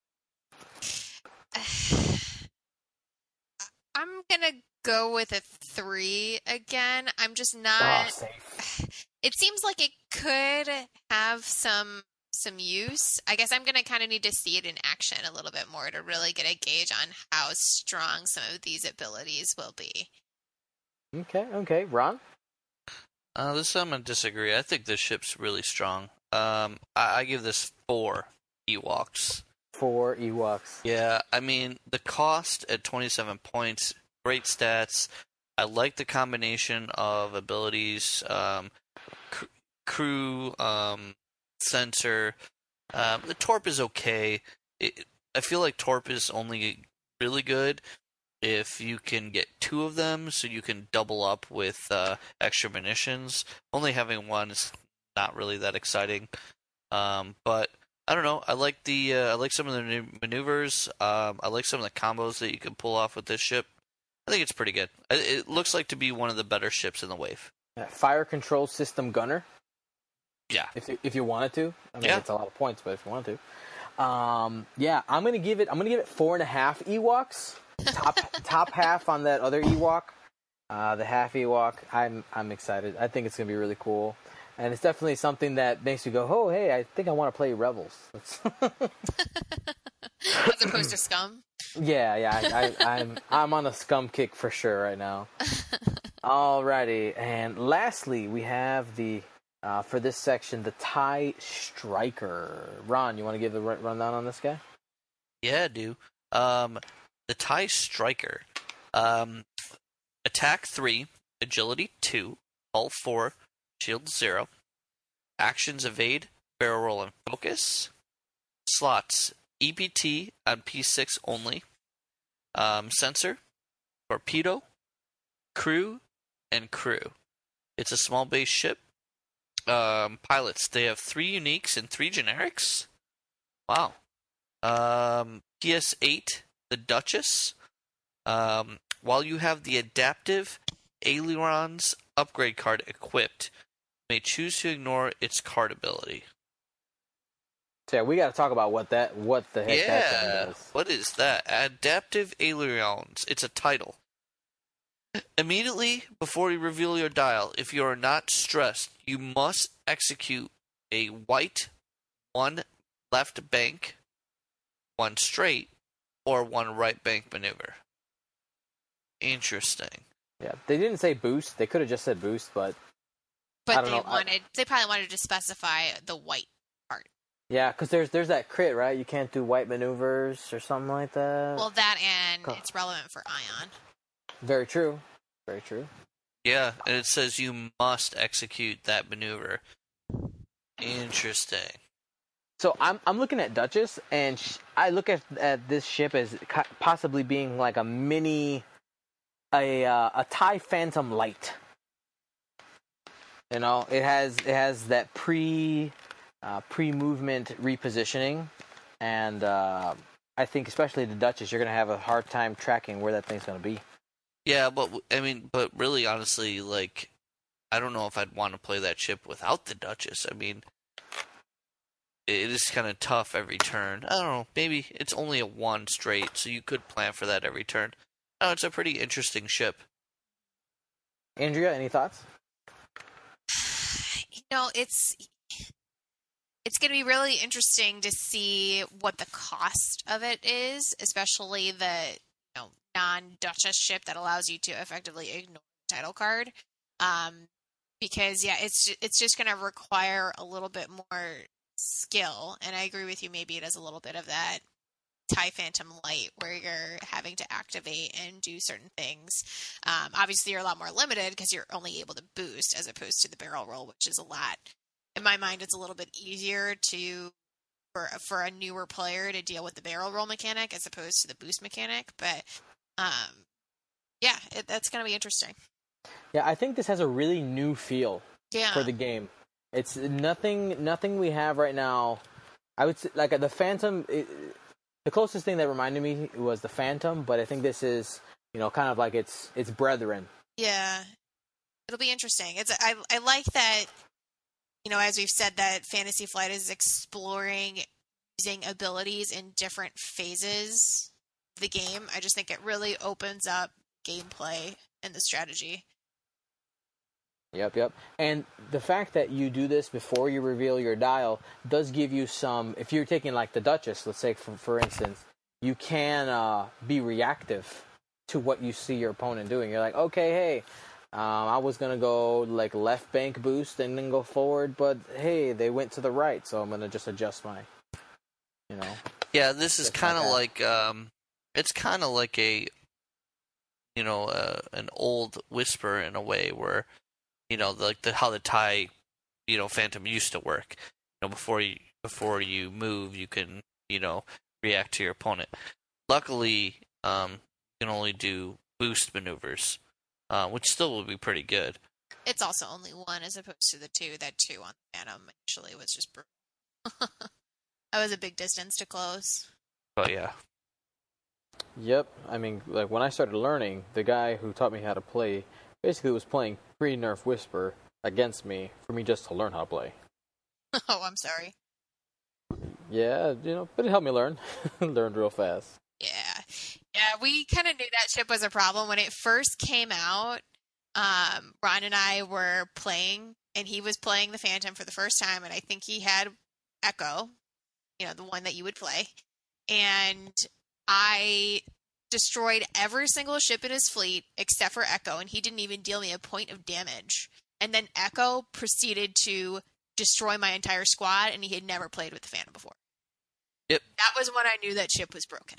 I'm gonna go with a 3 again. I'm just not. Safe. It seems like it could have some use. I guess I'm gonna kind of need to see it in action a little bit more to really get a gauge on how strong some of these abilities will be. Okay, Ron. This I'm gonna disagree. I think this ship's really strong. I give this 4 Ewoks. 4 Ewoks. Yeah, I mean, the cost at 27 points, great stats. I like the combination of abilities, crew, sensor. The Torp is okay. I feel like Torp is only really good if you can get 2 of them, so you can double up with extra munitions. Only having 1 is not really that exciting. But I don't know. I like some of the new maneuvers. I like some of the combos that you can pull off with this ship. I think it's pretty good. It looks like to be one of the better ships in the wave. Fire control system gunner. Yeah. If you wanted to. I mean, Yeah. it's a lot of points, but if you wanted to. Yeah, I'm gonna give it 4.5 Ewoks. Top half on that other Ewok. The half Ewok. I'm excited. I think it's gonna be really cool. And it's definitely something that makes you go, oh, hey, I think I want to play Rebels. As opposed to Scum? Yeah, I'm on a Scum kick for sure right now. Alrighty, and lastly, we have for this section, the TIE Striker. Ron, you want to give the rundown on this guy? Yeah, I do. The TIE Striker. Attack 3, Agility 2, Hull 4, Shield 0. Actions evade, barrel roll, and focus. Slots EPT on P6 only. Sensor, torpedo, crew, and crew. It's a small base ship. Pilots, they have 3 uniques and 3 generics. Wow. PS8, the Duchess. While you have the adaptive ailerons upgrade card equipped, you may choose to ignore its card ability. So yeah, we got to talk about what the heck that thing does. What is that? Adaptive ailerons. It's a title. Immediately before you reveal your dial, if you are not stressed, you must execute a white 1 left bank, 1 straight, or 1 right bank maneuver. Interesting. Yeah, they didn't say boost. They could have just said boost, but I don't know. They probably wanted to specify the white part. Yeah, because there's that crit, right? You can't do white maneuvers or something like that. Well, that and it's relevant for Ion. Very true. Very true. Yeah, and it says you must execute that maneuver. Interesting. So I'm looking at Duchess, and I look at this ship as possibly being like a mini, a TIE Phantom Light. You know, it has that pre-movement repositioning, and I think especially the Duchess, you're gonna have a hard time tracking where that thing's gonna be. Yeah, but really, honestly, like, I don't know if I'd want to play that ship without the Duchess. I mean, it is kind of tough every turn. I don't know. Maybe it's only a 1 straight, so you could plan for that every turn. Oh, it's a pretty interesting ship. Andrea, any thoughts? No, it's going to be really interesting to see what the cost of it is, especially the non-Duchess ship that allows you to effectively ignore the title card. Because it's just going to require a little bit more skill, and I agree with you. Maybe it has a little bit of that TIE Phantom Light where you're having to activate and do certain things. Obviously, you're a lot more limited because you're only able to boost as opposed to the barrel roll, which is a lot. In my mind, it's a little bit easier for a newer player to deal with the barrel roll mechanic as opposed to the boost mechanic. But that's going to be interesting. Yeah, I think this has a really new feel for the game. It's nothing we have right now. I would say, like the Phantom. The closest thing that reminded me was the Phantom, but I think this is, kind of like its brethren. Yeah, it'll be interesting. I like that, as we've said, that Fantasy Flight is exploring using abilities in different phases of the game. I just think it really opens up gameplay and the strategy. Yep. And the fact that you do this before you reveal your dial does give you some. If you're taking like the Duchess, let's say for instance, you can be reactive to what you see your opponent doing. You're like, okay, hey, I was gonna go like left bank boost and then go forward, but hey, they went to the right, so I'm gonna just adjust my, Yeah, this is kind of like it's kind of like a, an old Whisper in a way where. How the TIE, Phantom used to work. Before you move, you can, react to your opponent. Luckily, you can only do boost maneuvers, which still would be pretty good. It's also only one as opposed to the two. That 2 on the Phantom initially was just brutal. That was a big distance to close. But yeah. Yep. I mean, like when I started learning, the guy who taught me how to play basically was playing pre-nerf Whisper against me for me just to learn how to play. Oh, I'm sorry. Yeah, but it helped me learn. Learned real fast. Yeah, we kind of knew that ship was a problem when it first came out. Ron and I were playing, and he was playing the Phantom for the first time, and I think he had Echo, the one that you would play. And I destroyed every single ship in his fleet except for Echo, and he didn't even deal me a point of damage. And then Echo proceeded to destroy my entire squad, and he had never played with the Phantom before. Yep. That was when I knew that ship was broken.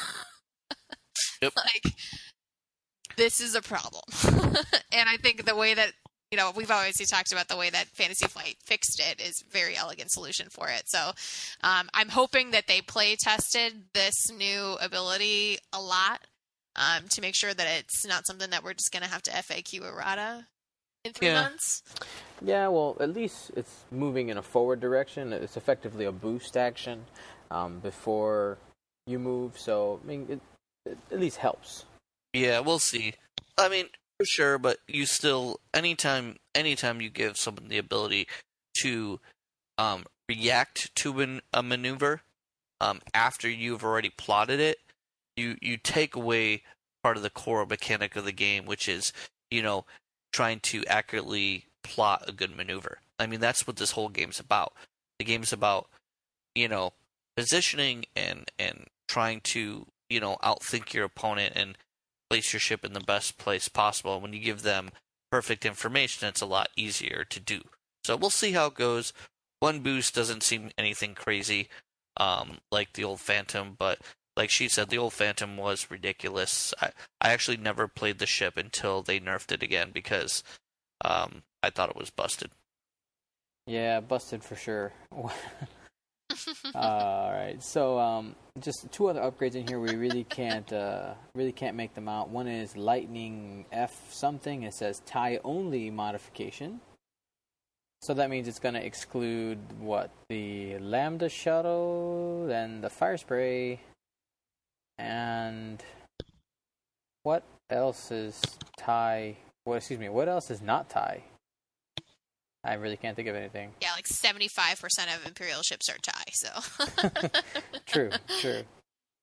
Yep. Like, this is a problem. And I think the way that, we've always talked about the way that Fantasy Flight fixed it is a very elegant solution for it. So I'm hoping that they play tested this new ability a lot to make sure that it's not something that we're just going to have to FAQ errata in 3 months. Yeah, well, at least it's moving in a forward direction. It's effectively a boost action before you move. So, I mean, it at least helps. Yeah, we'll see. I mean, for sure, but you still anytime you give someone the ability to react to a maneuver after you've already plotted it, you take away part of the core mechanic of the game, which is trying to accurately plot a good maneuver. I mean, that's what this whole game's about. The game's about positioning and trying to outthink your opponent and place your ship in the best place possible. When you give them perfect information, it's a lot easier to do. So we'll see how it goes. One boost doesn't seem anything crazy like the old Phantom, but like she said, the old Phantom was ridiculous. I actually never played the ship until they nerfed it again because I thought it was busted. Yeah, busted for sure. All right, so just 2 other upgrades in here. We really can't make them out. One is Lightning F something. It says TIE only modification. So that means it's going to exclude what, the Lambda shuttle, then the fire spray, and what else is TIE? What else is not TIE? I really can't think of anything. Yeah, like 75% of Imperial ships are TIE, so. True.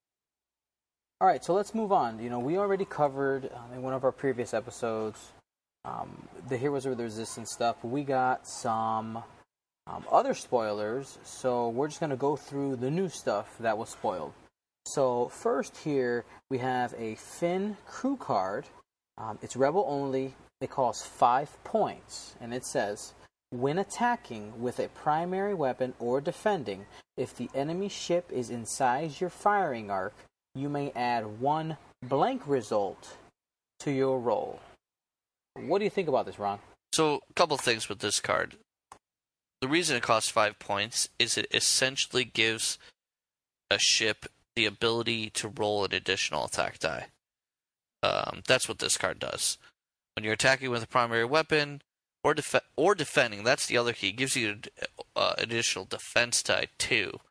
All right, so let's move on. We already covered in one of our previous episodes the Heroes of the Resistance stuff. We got some other spoilers, so we're just going to go through the new stuff that was spoiled. So first here, we have a Finn crew card. It's Rebel only. It costs 5 points, and it says, when attacking with a primary weapon or defending, if the enemy ship is inside your firing arc, you may add 1 blank result to your roll. What do you think about this, Ron? So, a couple things with this card. The reason it costs 5 points is it essentially gives a ship the ability to roll an additional attack die. That's what this card does. When you're attacking with a primary weapon or defending, that's the other key. It gives you an additional defense die too.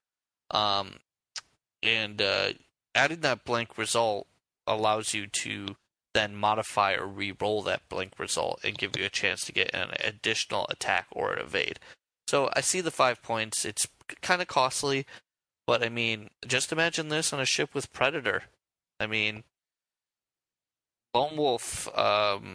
And adding that blank result allows you to then modify or re-roll that blank result and give you a chance to get an additional attack or an evade. So I see the 5 points. It's kind of costly, but I mean, just imagine this on a ship with Predator. I mean, Lone Wolf, the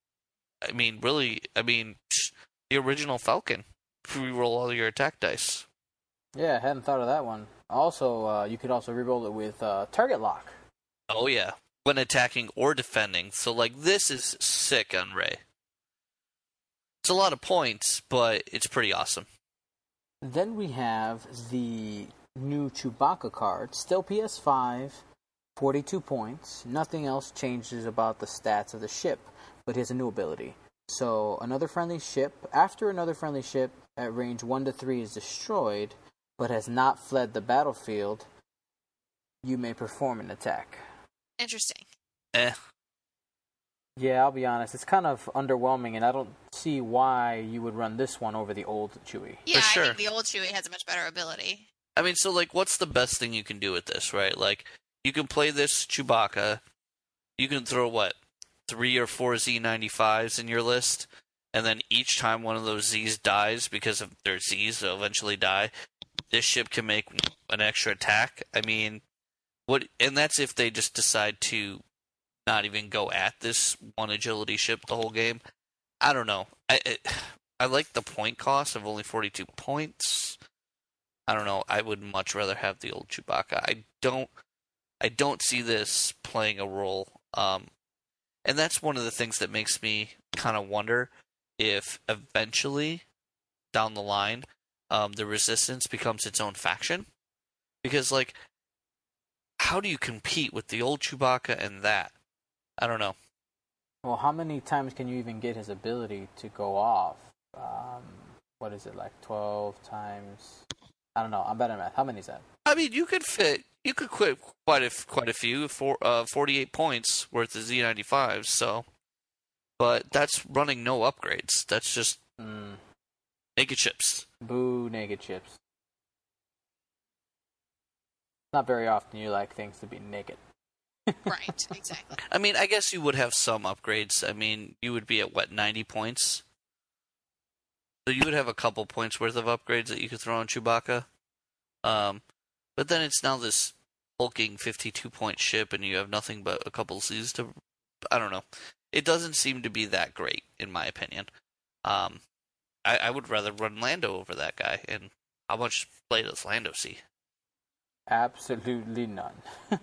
original Falcon. Re-roll all your attack dice. Yeah, I hadn't thought of that one. Also, you could also re-roll it with target lock. Oh yeah, when attacking or defending. So like this is sick on Rey. It's a lot of points, but it's pretty awesome. Then we have the new Chewbacca card, still PS5, 42 points. Nothing else changes about the stats of the ship, but he has a new ability. So after another friendly ship at range 1 to 3 is destroyed, but has not fled the battlefield, you may perform an attack. Interesting. Yeah, I'll be honest. It's kind of underwhelming, and I don't see why you would run this one over the old Chewie. Yeah, For sure. I think the old Chewie has a much better ability. I mean, so like, what's the best thing you can do with this, right? Like, you can play this Chewbacca. You can throw 3 or 4 Z95s in your list, and then each time one of those Zs dies because of their Zs, they'll eventually die. This ship can make an extra attack. I mean, and that's if they just decide to not even go at this one agility ship the whole game. I don't know. I like the point cost of only 42 points. I don't know. I would much rather have the old Chewbacca. I don't see this playing a role. And that's one of the things that makes me kind of wonder if eventually down the line the Resistance becomes its own faction. Because, like, how do you compete with the old Chewbacca and that? I don't know. Well, how many times can you even get his ability to go off? What is it, like 12 times? I don't know. I'm bad at math. How many is that? I mean, you could quit quite a few, 48 points worth of Z95s, so. But that's running no upgrades. That's just naked chips. Boo, naked chips. Not very often you like things to be naked. Right, exactly. I mean, I guess you would have some upgrades. I mean, you would be at, 90 points? So you would have a couple points worth of upgrades that you could throw on Chewbacca. But then it's now this hulking 52-point ship, and you have nothing but a couple Z's to... I don't know. It doesn't seem to be that great, in my opinion. I would rather run Lando over that guy, and how much play does Lando see? Absolutely none.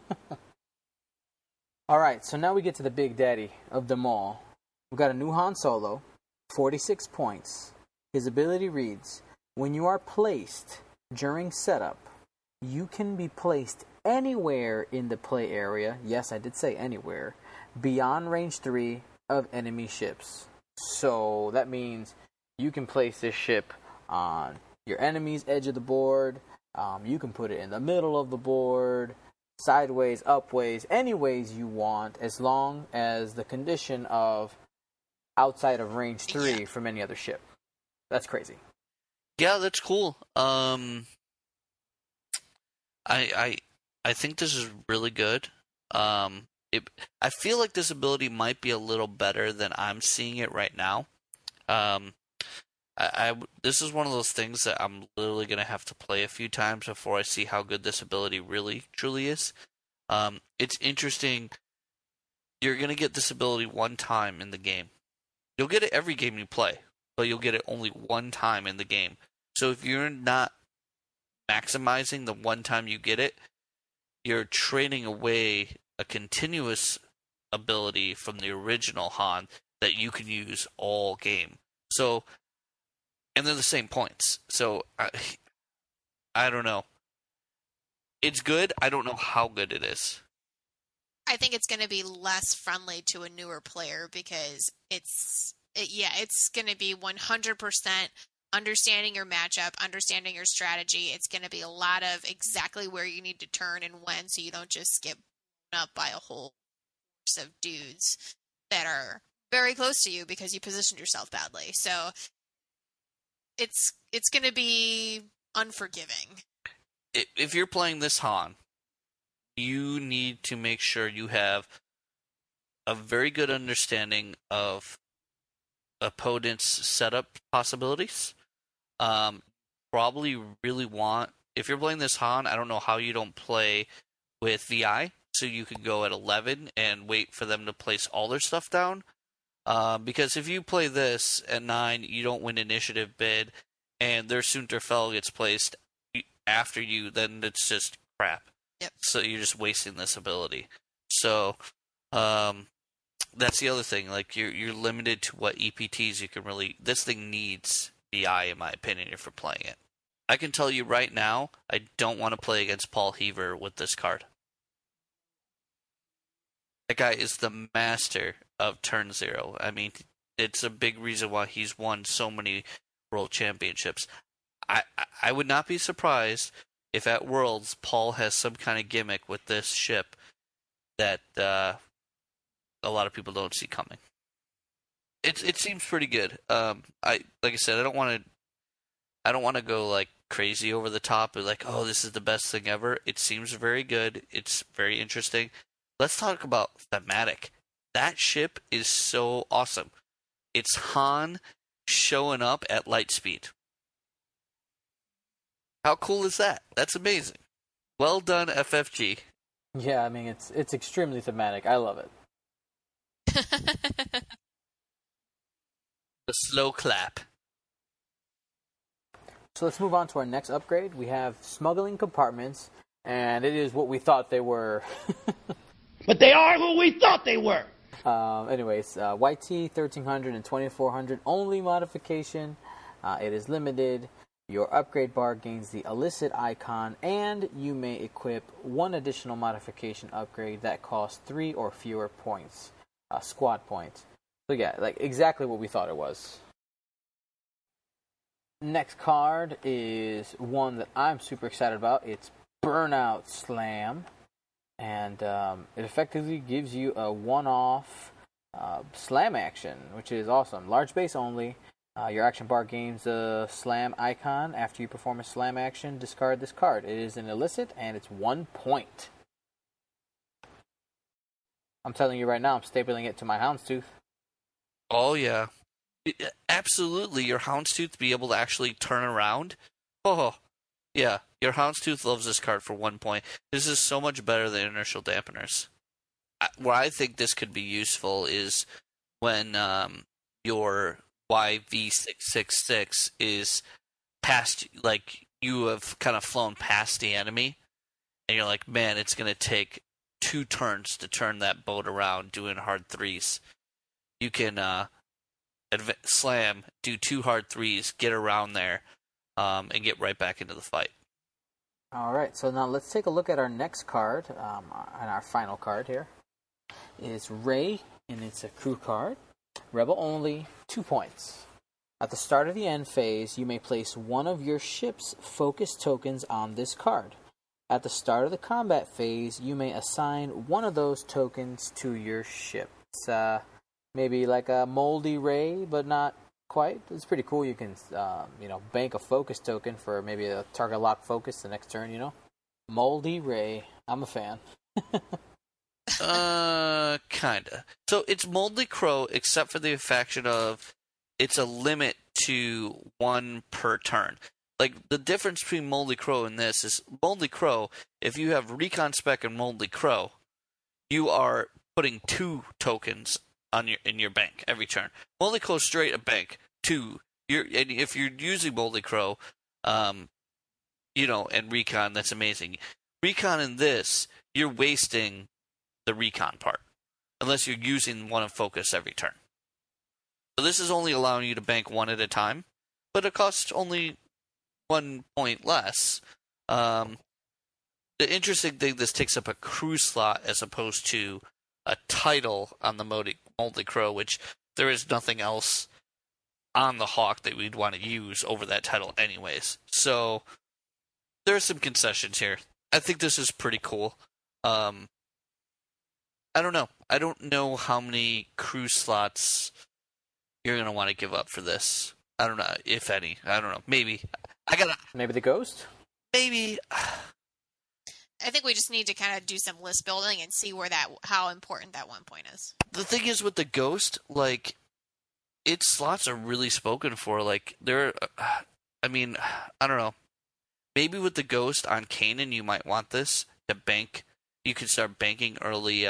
Alright, so now we get to the big daddy of them all. We've got a new Han Solo, 46 points. His ability reads, when you are placed during setup, you can be placed anywhere in the play area, yes, I did say anywhere, beyond range 3 of enemy ships. So that means you can place this ship on your enemy's edge of the board, you can put it in the middle of the board, sideways, upways, any ways you want, as long as the condition of outside of range 3 from any other ship. That's crazy. Yeah, that's cool. I think this is really good. I feel like this ability might be a little better than I'm seeing it right now. This is one of those things that I'm literally going to have to play a few times before I see how good this ability really, truly is. It's interesting. You're going to get this ability one time in the game. You'll get it every game you play, but you'll get it only one time in the game. So if you're not maximizing the one time you get it, you're trading away a continuous ability from the original Han that you can use all game. So, and they're the same points. So, I don't know. It's good. I don't know how good it is. I think it's going to be less friendly to a newer player because it's going to be 100% understanding your matchup, understanding your strategy. It's going to be a lot of exactly where you need to turn and when, so you don't just get blown up by a whole force of dudes that are very close to you because you positioned yourself badly. So it's going to be unforgiving. If you're playing this Han, you need to make sure you have a very good understanding of opponent's setup possibilities. Probably really want, if you're playing this Han, I don't know how you don't play with VI, so you can go at 11 and wait for them to place all their stuff down. Because if you play this at 9, you don't win initiative bid, and their Sunterfell gets placed after you, then it's just crap. Yep. So you're just wasting this ability. So, that's the other thing. Like you're limited to what EPTs you can really. This thing needs VI, in my opinion, if you're playing it. I can tell you right now, I don't want to play against Paul Heaver with this card. That guy is the master of turn 0. I mean, it's a big reason why he's won so many world championships. I would not be surprised if at Worlds Paul has some kind of gimmick with this ship that a lot of people don't see coming. It seems pretty good. Like I said, I don't want to go like crazy over the top, but like, oh, this is the best thing ever. It seems very good. It's very interesting. Let's talk about thematic. That ship is so awesome. It's Han showing up at light speed. How cool is that? That's amazing. Well done, FFG. Yeah, I mean, it's extremely thematic. I love it. The slow clap. So let's move on to our next upgrade. We have smuggling compartments, and it is what we thought they were. But they are who we thought they were. Anyways, YT 1300 and 2400 only modification. It is limited. Your upgrade bar gains the illicit icon, and you may equip one additional modification upgrade that costs 3 or fewer points, squad points. So yeah, like exactly what we thought it was. Next card is one that I'm super excited about. It's Burnout Slam, and it effectively gives you a one-off slam action, which is awesome. Large base only. Your action bar gains a slam icon. After you perform a slam action, discard this card. It is an illicit, and it's 1 point. I'm telling you right now, I'm stapling it to my Houndstooth. Oh, yeah. Absolutely, your Houndstooth be able to actually turn around. Oh, yeah. Your Houndstooth loves this card for 1 point. This is so much better than inertial dampeners. Where I think this could be useful is when your YV666 is past, like, you have kind of flown past the enemy, and you're like, man, it's going to take 2 turns to turn that boat around doing hard 3s. You can slam, do 2 hard 3s, get around there, and get right back into the fight. All right, so now let's take a look at our next card, and our final card here. It's Rey, and it's a crew card. Rebel only, 2 points. At the start of the end phase, you may place one of your ship's focus tokens on this card. At the start of the combat phase, you may assign one of those tokens to your ship. It's maybe like a moldy Rey, but not quite. It's pretty cool. You can, bank a focus token for maybe a target lock focus the next turn, Moldy Rey. I'm a fan. Kinda. So it's Moldly Crow, except for the faction of it's a limit to 1 per turn. Like, the difference between Moldly Crow and this is Moldly Crow, if you have Recon Spec and Moldly Crow, you are putting 2 tokens in your bank every turn. Moldy Crow straight a bank 2. And if you're using Moldy Crow, and Recon, that's amazing. Recon in this, you're wasting the Recon part unless you're using one of Focus every turn. So this is only allowing you to bank 1 at a time, but it costs only 1 point less. The interesting thing, this takes up a crew slot as opposed to a title on the Moldy Crow, which there is nothing else on the Hawk that we'd want to use over that title anyways. So there are some concessions here. I think this is pretty cool. I don't know. I don't know how many crew slots you're going to want to give up for this. I don't know, if any. I don't know. Maybe. Maybe the Ghost? Maybe. I think we just need to kind of do some list building and see how important that 1 point is. The thing is with the Ghost, like, its slots are really spoken for. Like, I don't know. Maybe with the Ghost on Kanan, you might want this to bank. You can start banking early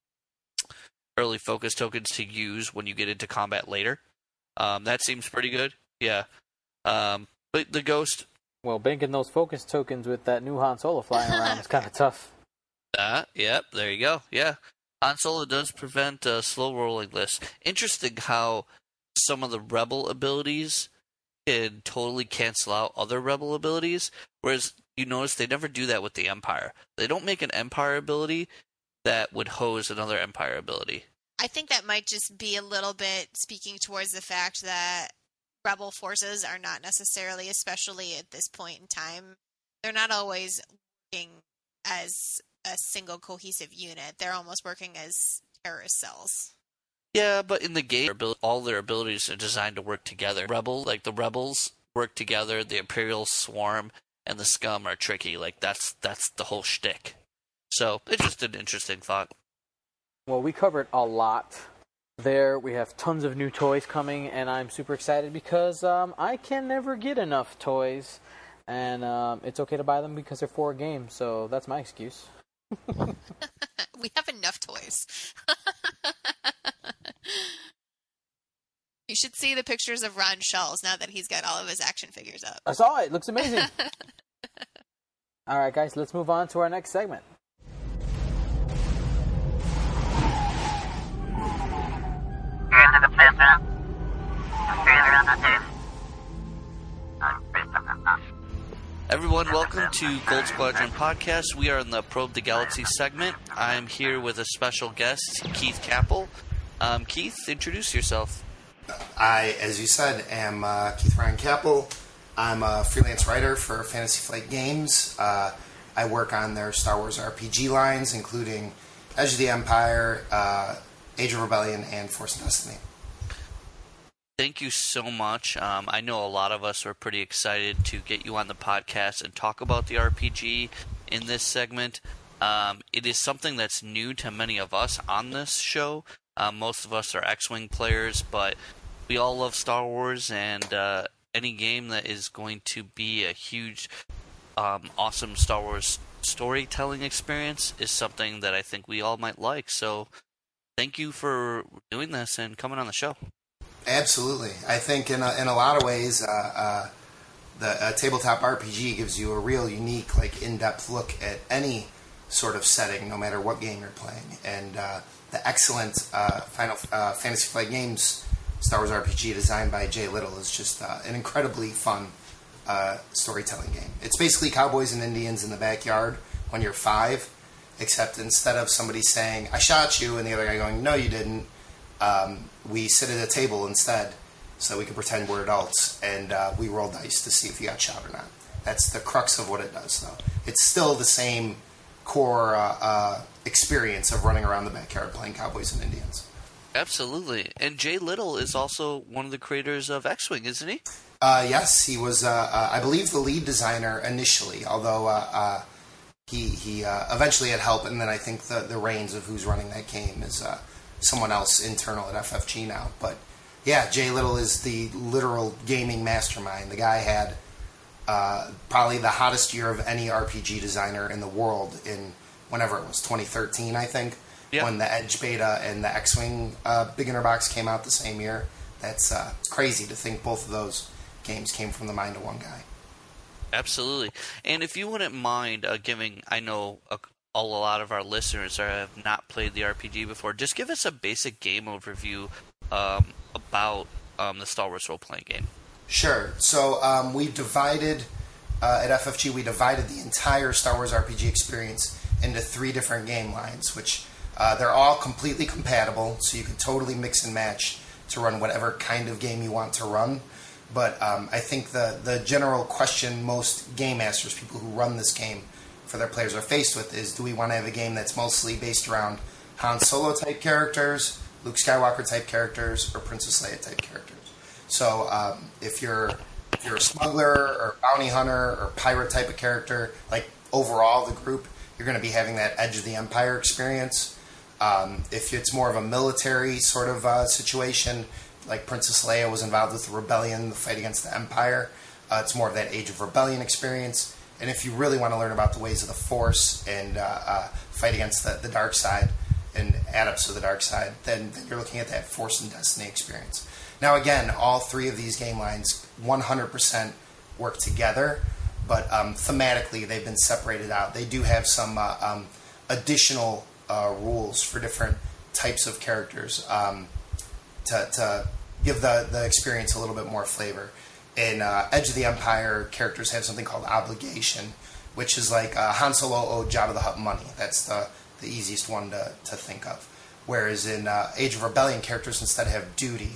focus tokens to use when you get into combat later. That seems pretty good. Yeah. But the Ghost... Well, banking those focus tokens with that new Han Solo flying around is kind of tough. Yep, there you go. Yeah. Han Solo does prevent slow rolling lists. Interesting how some of the Rebel abilities can totally cancel out other Rebel abilities, whereas you notice they never do that with the Empire. They don't make an Empire ability that would hose another Empire ability. I think that might just be a little bit speaking towards the fact that Rebel forces are not necessarily, especially at this point in time, they're not always working as a single cohesive unit. They're almost working as terrorist cells. Yeah, but in the game, all their abilities are designed to work together. The Rebels work together, the Imperial Swarm and the Scum are tricky. Like, that's the whole shtick. So, it's just an interesting thought. Well, we covered a lot there. We have tons of new toys coming, and I'm super excited because I can never get enough toys, and it's okay to buy them because they're for a game, so that's my excuse. We have enough toys. You should see the pictures of Ron Shells now that he's got all of his action figures up. I saw it. It looks amazing. All right, guys, let's move on to our next segment. Everyone, welcome to Gold Squadron Podcast. We are in the Probe the Galaxy segment. I'm here with a special guest, Keith Capel. Keith, introduce yourself. I, as you said, am Keith Ryan Capel. I'm a freelance writer for Fantasy Flight Games. I work on their Star Wars RPG lines, including Edge of the Empire, Age of Rebellion, and Force and Destiny. Thank you so much. I know a lot of us are pretty excited to get you on the podcast and talk about the RPG in this segment. It is something that's new to many of us on this show. Most of us are X-Wing players, but we all love Star Wars, and any game that is going to be a huge, awesome Star Wars storytelling experience is something that I think we all might like. So thank you for doing this and coming on the show. Absolutely. I think in a lot of ways, the tabletop RPG gives you a real unique, in-depth look at any sort of setting, no matter what game you're playing. And the excellent Final Fantasy Flight Games Star Wars RPG designed by Jay Little is just an incredibly fun storytelling game. It's basically cowboys and Indians in the backyard when you're 5, except instead of somebody saying, "I shot you," and the other guy going, "No, you didn't," we sit at a table instead so we can pretend we're adults, and we roll dice to see if you got shot or not. That's the crux of what it does, though. It's still the same core experience of running around the backyard playing cowboys and Indians. Absolutely. And Jay Little is also one of the creators of X-Wing, isn't he? Yes, he was, I believe, the lead designer initially, although he eventually had help, and then I think the reins of who's running that game is someone else internal at FFG now. But yeah, Jay Little is the literal gaming mastermind. The guy had probably the hottest year of any RPG designer in the world in whenever it was, 2013, I think, Yeah. when the Edge beta and the X-Wing beginner box came out the same year. That's crazy to think both of those games came from the mind of one guy. Absolutely. And if you wouldn't mind giving, I know a lot of our listeners have not played the RPG before, just give us a basic game overview about the Star Wars role-playing game. Sure. So we divided, at FFG, we divided the entire Star Wars RPG experience into 3 different game lines, which they're all completely compatible, so you can totally mix and match to run whatever kind of game you want to run. But I think the general question most game masters, people who run this game for their players, are faced with is, do we want to have a game that's mostly based around Han Solo type characters, Luke Skywalker type characters, or Princess Leia type characters? So if you're a smuggler or bounty hunter or pirate type of character, like overall the group, you're going to be having that Edge of the Empire experience. If it's more of a military sort of situation, like Princess Leia was involved with the rebellion, the fight against the Empire, it's more of that Age of Rebellion experience. And if you really want to learn about the ways of the Force and fight against the dark side and adepts of the dark side, then you're looking at that Force and Destiny experience. Now again, all 3 of these game lines 100% work together, but thematically they've been separated out. They do have some additional rules for different types of characters to give the experience a little bit more flavor. In Edge of the Empire, characters have something called obligation, which is like Han Solo owed Jabba the Hutt money. That's the easiest one to think of. Whereas in Age of Rebellion, characters instead have duty.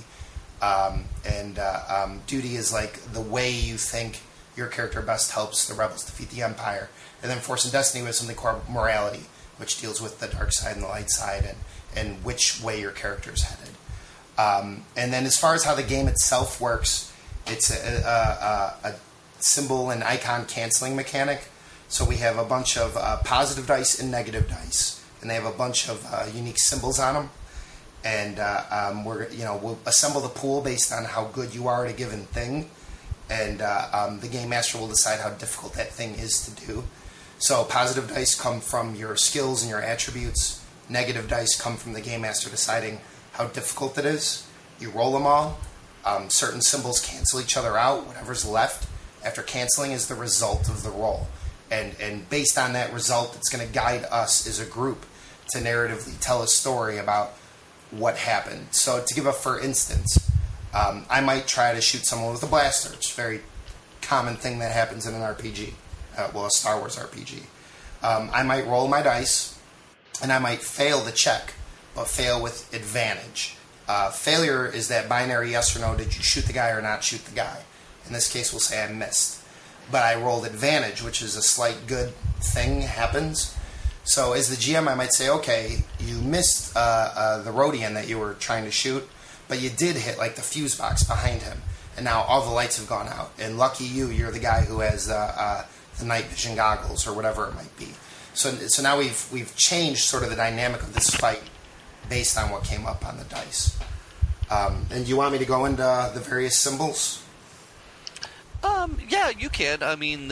Duty is like the way you think your character best helps the rebels defeat the Empire. And then Force and Destiny was something called morality, which deals with the dark side and the light side and which way your character is headed. And then as far as how the game itself works, it's a symbol and icon canceling mechanic. So we have a bunch of positive dice and negative dice, and they have a bunch of unique symbols on them. And we'll assemble the pool based on how good you are at a given thing, and the game master will decide how difficult that thing is to do. So positive dice come from your skills and your attributes. Negative dice come from the game master deciding how difficult it is. You roll them all. Certain symbols cancel each other out. Whatever's left after canceling is the result of the roll. And based on that result, it's going to guide us as a group to narratively tell a story about what happened. So to give a for instance, I might try to shoot someone with a blaster. It's a very common thing that happens in an RPG. A Star Wars RPG. I might roll my dice, and I might fail the check, but fail with advantage. Failure is that binary yes or no, did you shoot the guy or not shoot the guy? In this case, we'll say I missed. But I rolled advantage, which is a slight good thing happens. So as the GM, I might say, okay, you missed the Rodian that you were trying to shoot, but you did hit like the fuse box behind him, and now all the lights have gone out. And lucky you, you're the guy who has the night vision goggles or whatever it might be. So now we've changed sort of the dynamic of this fight based on what came up on the dice. And do you want me to go into the various symbols? Yeah, you can. I mean,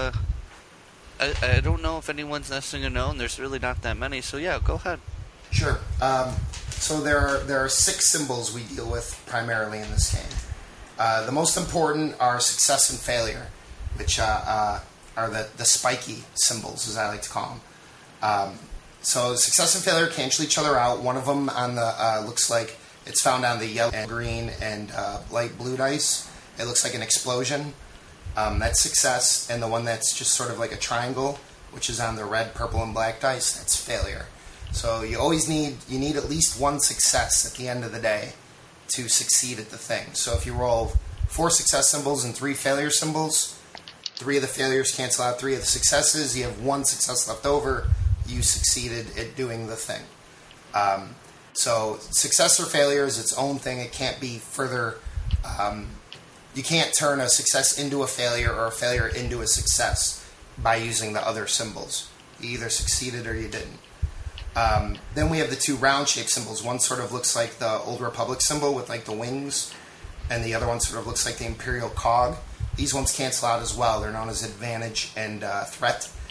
I don't know if anyone's necessarily going to know, and there's really not that many, so yeah, go ahead. Sure. So there are 6 symbols we deal with primarily in this game. The most important are success and failure, which are the spiky symbols, as I like to call them. So success and failure cancel each other out. One of them on the looks like it's found on the yellow and green and light blue dice. It looks like an explosion. That's success. And the one that's just sort of like a triangle, which is on the red, purple, and black dice, that's failure. So you always need at least one success at the end of the day to succeed at the thing. So if you roll 4 success symbols and 3 failure symbols, 3 of the failures cancel out 3 of the successes. You have 1 success left over. You succeeded at doing the thing. So success or failure is its own thing. It can't be further. You can't turn a success into a failure or a failure into a success by using the other symbols. You either succeeded or you didn't. Then we have the 2 round-shaped symbols. One sort of looks like the Old Republic symbol with like the wings, and the other one sort of looks like the Imperial cog. These ones cancel out as well. They're known as advantage and threat.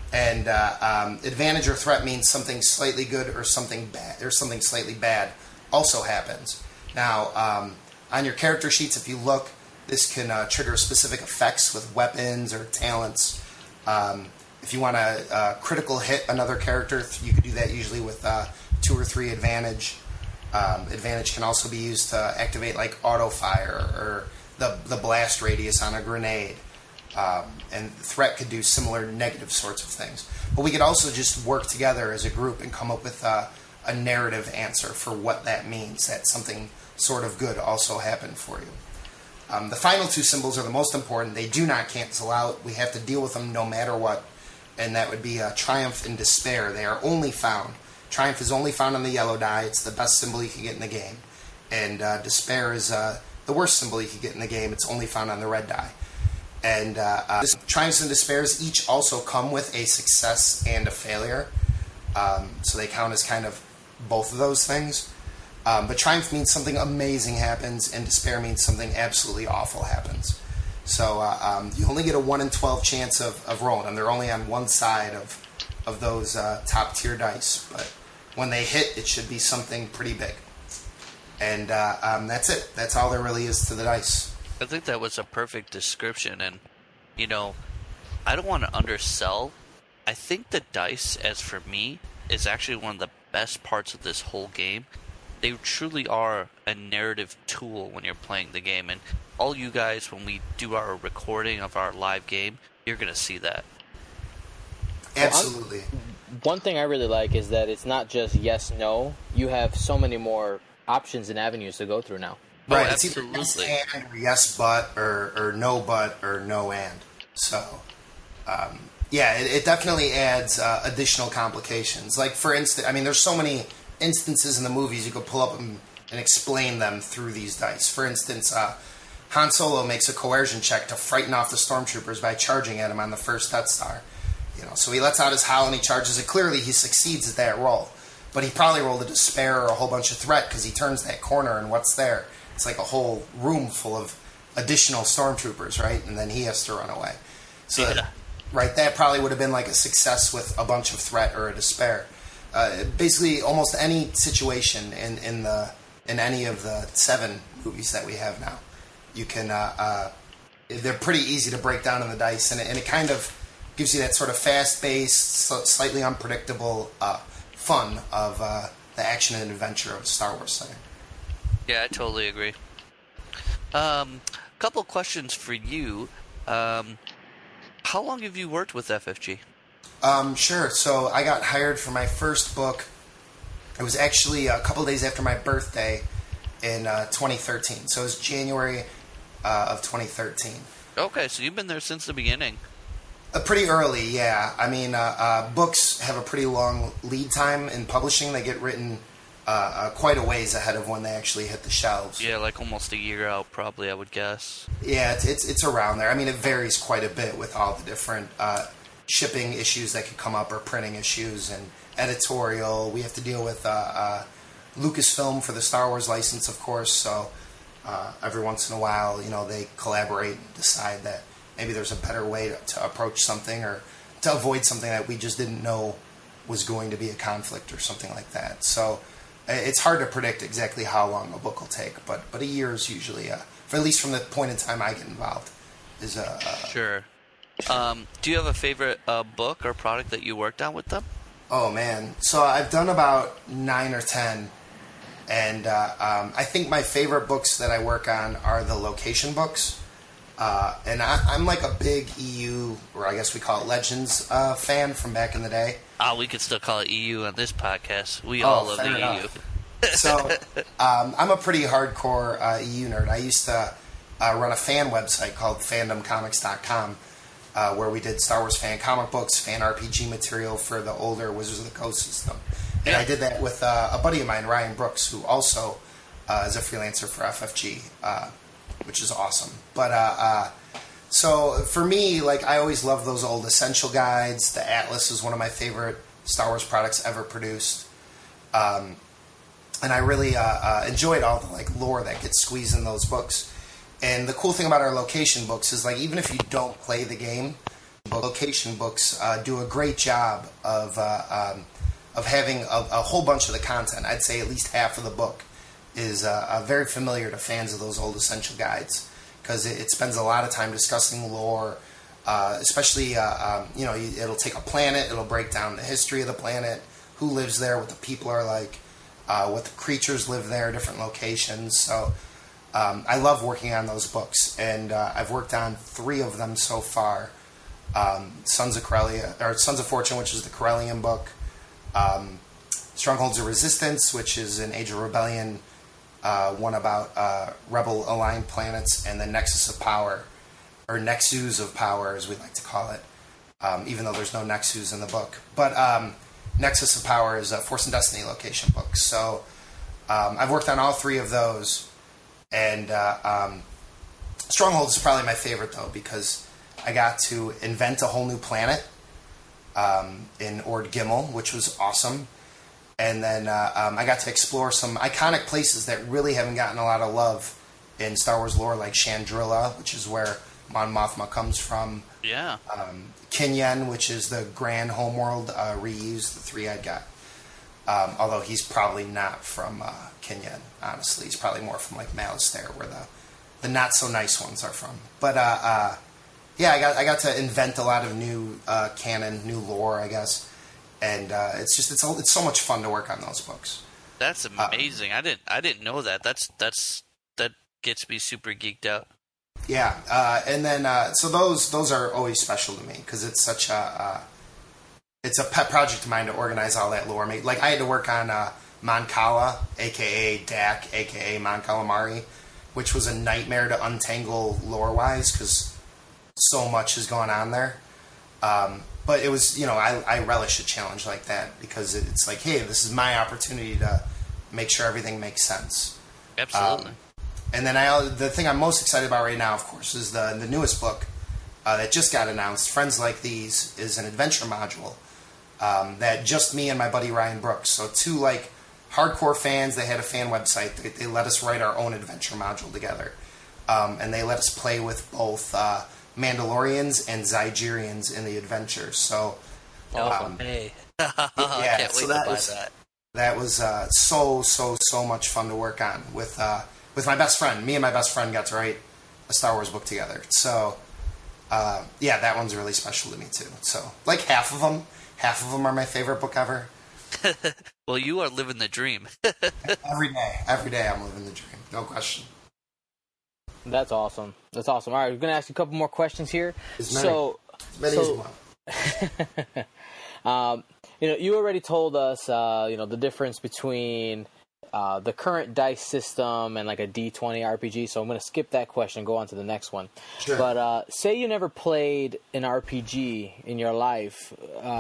And advantage or threat means something slightly good or something bad or something slightly bad also happens. Now, on your character sheets, if you look, this can trigger specific effects with weapons or talents. If you want to critical hit another character, you could do that usually with 2 or 3 advantage. Advantage can also be used to activate like auto fire or the blast radius on a grenade. And threat could do similar negative sorts of things. But we could also just work together as a group and come up with a narrative answer for what that means, that something sort of good also happened for you. The final 2 symbols are the most important. They do not cancel out. We have to deal with them no matter what. And that would be triumph and despair. They are only found. Triumph is only found on the yellow die. It's the best symbol you can get in the game. And despair is the worst symbol you can get in the game. It's only found on the red die. And triumphs and despairs each also come with a success and a failure. So they count as kind of both of those things. But triumph means something amazing happens, and despair means something absolutely awful happens. So you only get a 1 in 12 chance of rolling them. They're only on one side of those top tier dice. But when they hit, it should be something pretty big. And that's it. That's all there really is to the dice. I think that was a perfect description, and, I don't want to undersell. I think the dice, as for me, is actually one of the best parts of this whole game. They truly are a narrative tool when you're playing the game, and all you guys, when we do our recording of our live game, you're going to see that. Absolutely. One thing I really like is that it's not just yes, no. You have so many more options and avenues to go through now. Right, Oh, it's either absolutely. yes and, or yes but, or no but, or no and. So, it definitely adds additional complications. Like, for instance, there's so many instances in the movies you could pull up and explain them through these dice. For instance, Han Solo makes a coercion check to frighten off the stormtroopers by charging at him on the first Death Star. So he lets out his howl and he charges it. Clearly, he succeeds at that roll. But he probably rolled a despair or a whole bunch of threat because he turns that corner and what's there? It's like a whole room full of additional stormtroopers, right? And then he has to run away. So, that probably would have been like a success with a bunch of threat or a despair. Basically, almost any situation in any of the 7 movies that we have now, you can. They're pretty easy to break down in the dice, and it kind of gives you that sort of fast-paced, slightly unpredictable fun of the action and adventure of a Star Wars setting. Yeah, I totally agree. Couple questions for you. How long have you worked with FFG? Sure. So I got hired for my first book. It was actually a couple days after my birthday in 2013. So it was January of 2013. Okay, so you've been there since the beginning. Pretty early, yeah. Books have a pretty long lead time in publishing. They get written quite a ways ahead of when they actually hit the shelves. Yeah, like almost a year out, probably, I would guess. Yeah, it's around there. It varies quite a bit with all the different shipping issues that could come up, or printing issues, and editorial. We have to deal with Lucasfilm for the Star Wars license, of course, so every once in a while, they collaborate and decide that maybe there's a better way to approach something, or to avoid something that we just didn't know was going to be a conflict or something like that. So it's hard to predict exactly how long a book will take, but a year is usually, for at least from the point in time I get involved, is Sure. Do you have a favorite book or product that you worked on with them? Oh, man. So I've done about 9 or 10, and I think my favorite books that I work on are the location books. And I'm like a big EU, or I guess we call it Legends, fan from back in the day. We could still call it EU on this podcast. We all love the EU. So I'm a pretty hardcore EU nerd. I used to run a fan website called fandomcomics.com, where we did Star Wars fan comic books, fan RPG material for the older Wizards of the Coast system. And I did that with a buddy of mine, Ryan Brooks, who also is a freelancer for FFG, which is awesome. But so for me, I always love those old Essential Guides. The Atlas is one of my favorite Star Wars products ever produced. And I really enjoyed all the lore that gets squeezed in those books. And the cool thing about our location books is even if you don't play the game, location books do a great job of having a whole bunch of the content. I'd say at least half of the book is very familiar to fans of those old Essential guides, because it spends a lot of time discussing lore, especially, it'll take a planet, it'll break down the history of the planet, who lives there, what the people are like, what the creatures live there, different locations. So I love working on those books, and I've worked on 3 of them so far. Sons of Fortune, which is the Corellian book, Strongholds of Resistance, which is an Age of Rebellion, one about rebel aligned planets, and the Nexus of Power, or Nexus of Power as we like to call it, even though there's no Nexus in the book. But Nexus of Power is a Force and Destiny location book. So I've worked on all 3 of those, and Strongholds is probably my favorite, though, because I got to invent a whole new planet in Ord Gimmel, which was awesome. And then I got to explore some iconic places that really haven't gotten a lot of love in Star Wars lore, like Chandrila, which is where Mon Mothma comes from. Yeah. Kinyen, which is the Grand Homeworld, reused, the 3-eyed guy. Although he's probably not from Kinyen, honestly. He's probably more from like Malastare, where the not-so-nice ones are from. But yeah, I got to invent a lot of new canon, new lore, I guess. And it's so much fun to work on those books. That's amazing. I didn't know that. That gets me super geeked out. Yeah, and then so those are always special to me, because it's such it's a pet project of mine to organize all that lore. Like I had to work on Mon Cala, aka Dak, aka Mon Calamari, which was a nightmare to untangle lore wise, because so much has gone on there. But it was, I relish a challenge like that, because it's like, hey, this is my opportunity to make sure everything makes sense. Absolutely. And then the thing I'm most excited about right now, of course, is the newest book that just got announced. Friends Like These is an adventure module that just me and my buddy Ryan Brooks. So 2 like hardcore fans. They had a fan website. They let us write our own adventure module together, and they let us play with both Mandalorians and Zygerians in the adventure. So, hey, yeah, I can't wait so to buy that. That was so much fun to work on with my best friend. Me and my best friend got to write a Star Wars book together. So, yeah, that one's really special to me too. So, like half of them are my favorite book ever. Well, you are living the dream. Every day I'm living the dream, no question. That's awesome. All right, we're going to ask you a couple more questions here. As many as you want. You already told us, the difference between the current dice system and like a D20 RPG. So I'm going to skip that question and go on to the next one. Sure. But say you never played an RPG in your life.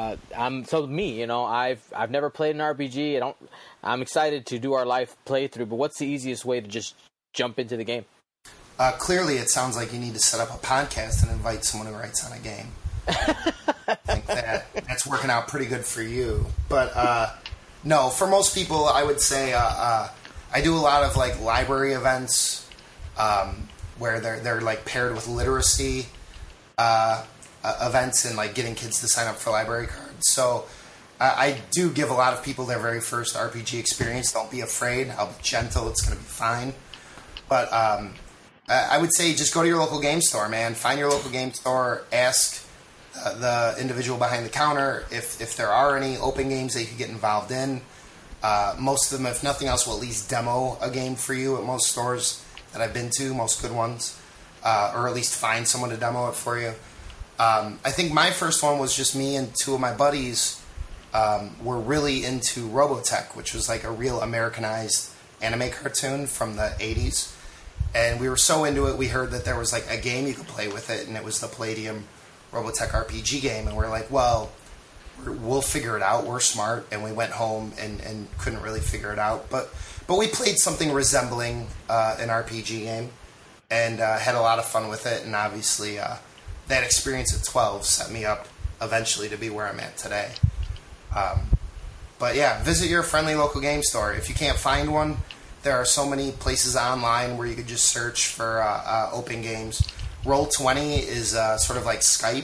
I've never played an RPG. I'm excited to do our live playthrough. But what's the easiest way to just jump into the game? Clearly, it sounds like you need to set up a podcast and invite someone who writes on a game. I think that's working out pretty good for you. But no, for most people, I would say I do a lot of like library events where they're like paired with literacy events and like getting kids to sign up for library cards. So I do give a lot of people their very first RPG experience. Don't be afraid. I'll be gentle. It's going to be fine. But I would say just go to your local game store, man. Find your local game store. Ask the individual behind the counter if there are any open games that you could get involved in. Most of them, if nothing else, will at least demo a game for you at most stores that I've been to, most good ones, or at least find someone to demo it for you. I think my first one was just me and 2 of my buddies were really into Robotech, which was like a real Americanized anime cartoon from the 80s. And we were so into it, we heard that there was like a game you could play with it, and it was the Palladium Robotech RPG game. And we're like, well, we'll figure it out. We're smart. And we went home and couldn't really figure it out. But we played something resembling an RPG game and had a lot of fun with it. And obviously that experience at 12 set me up eventually to be where I'm at today. But yeah, visit your friendly local game store. If you can't find one, there are so many places online where you could just search for open games. Roll20 is sort of like Skype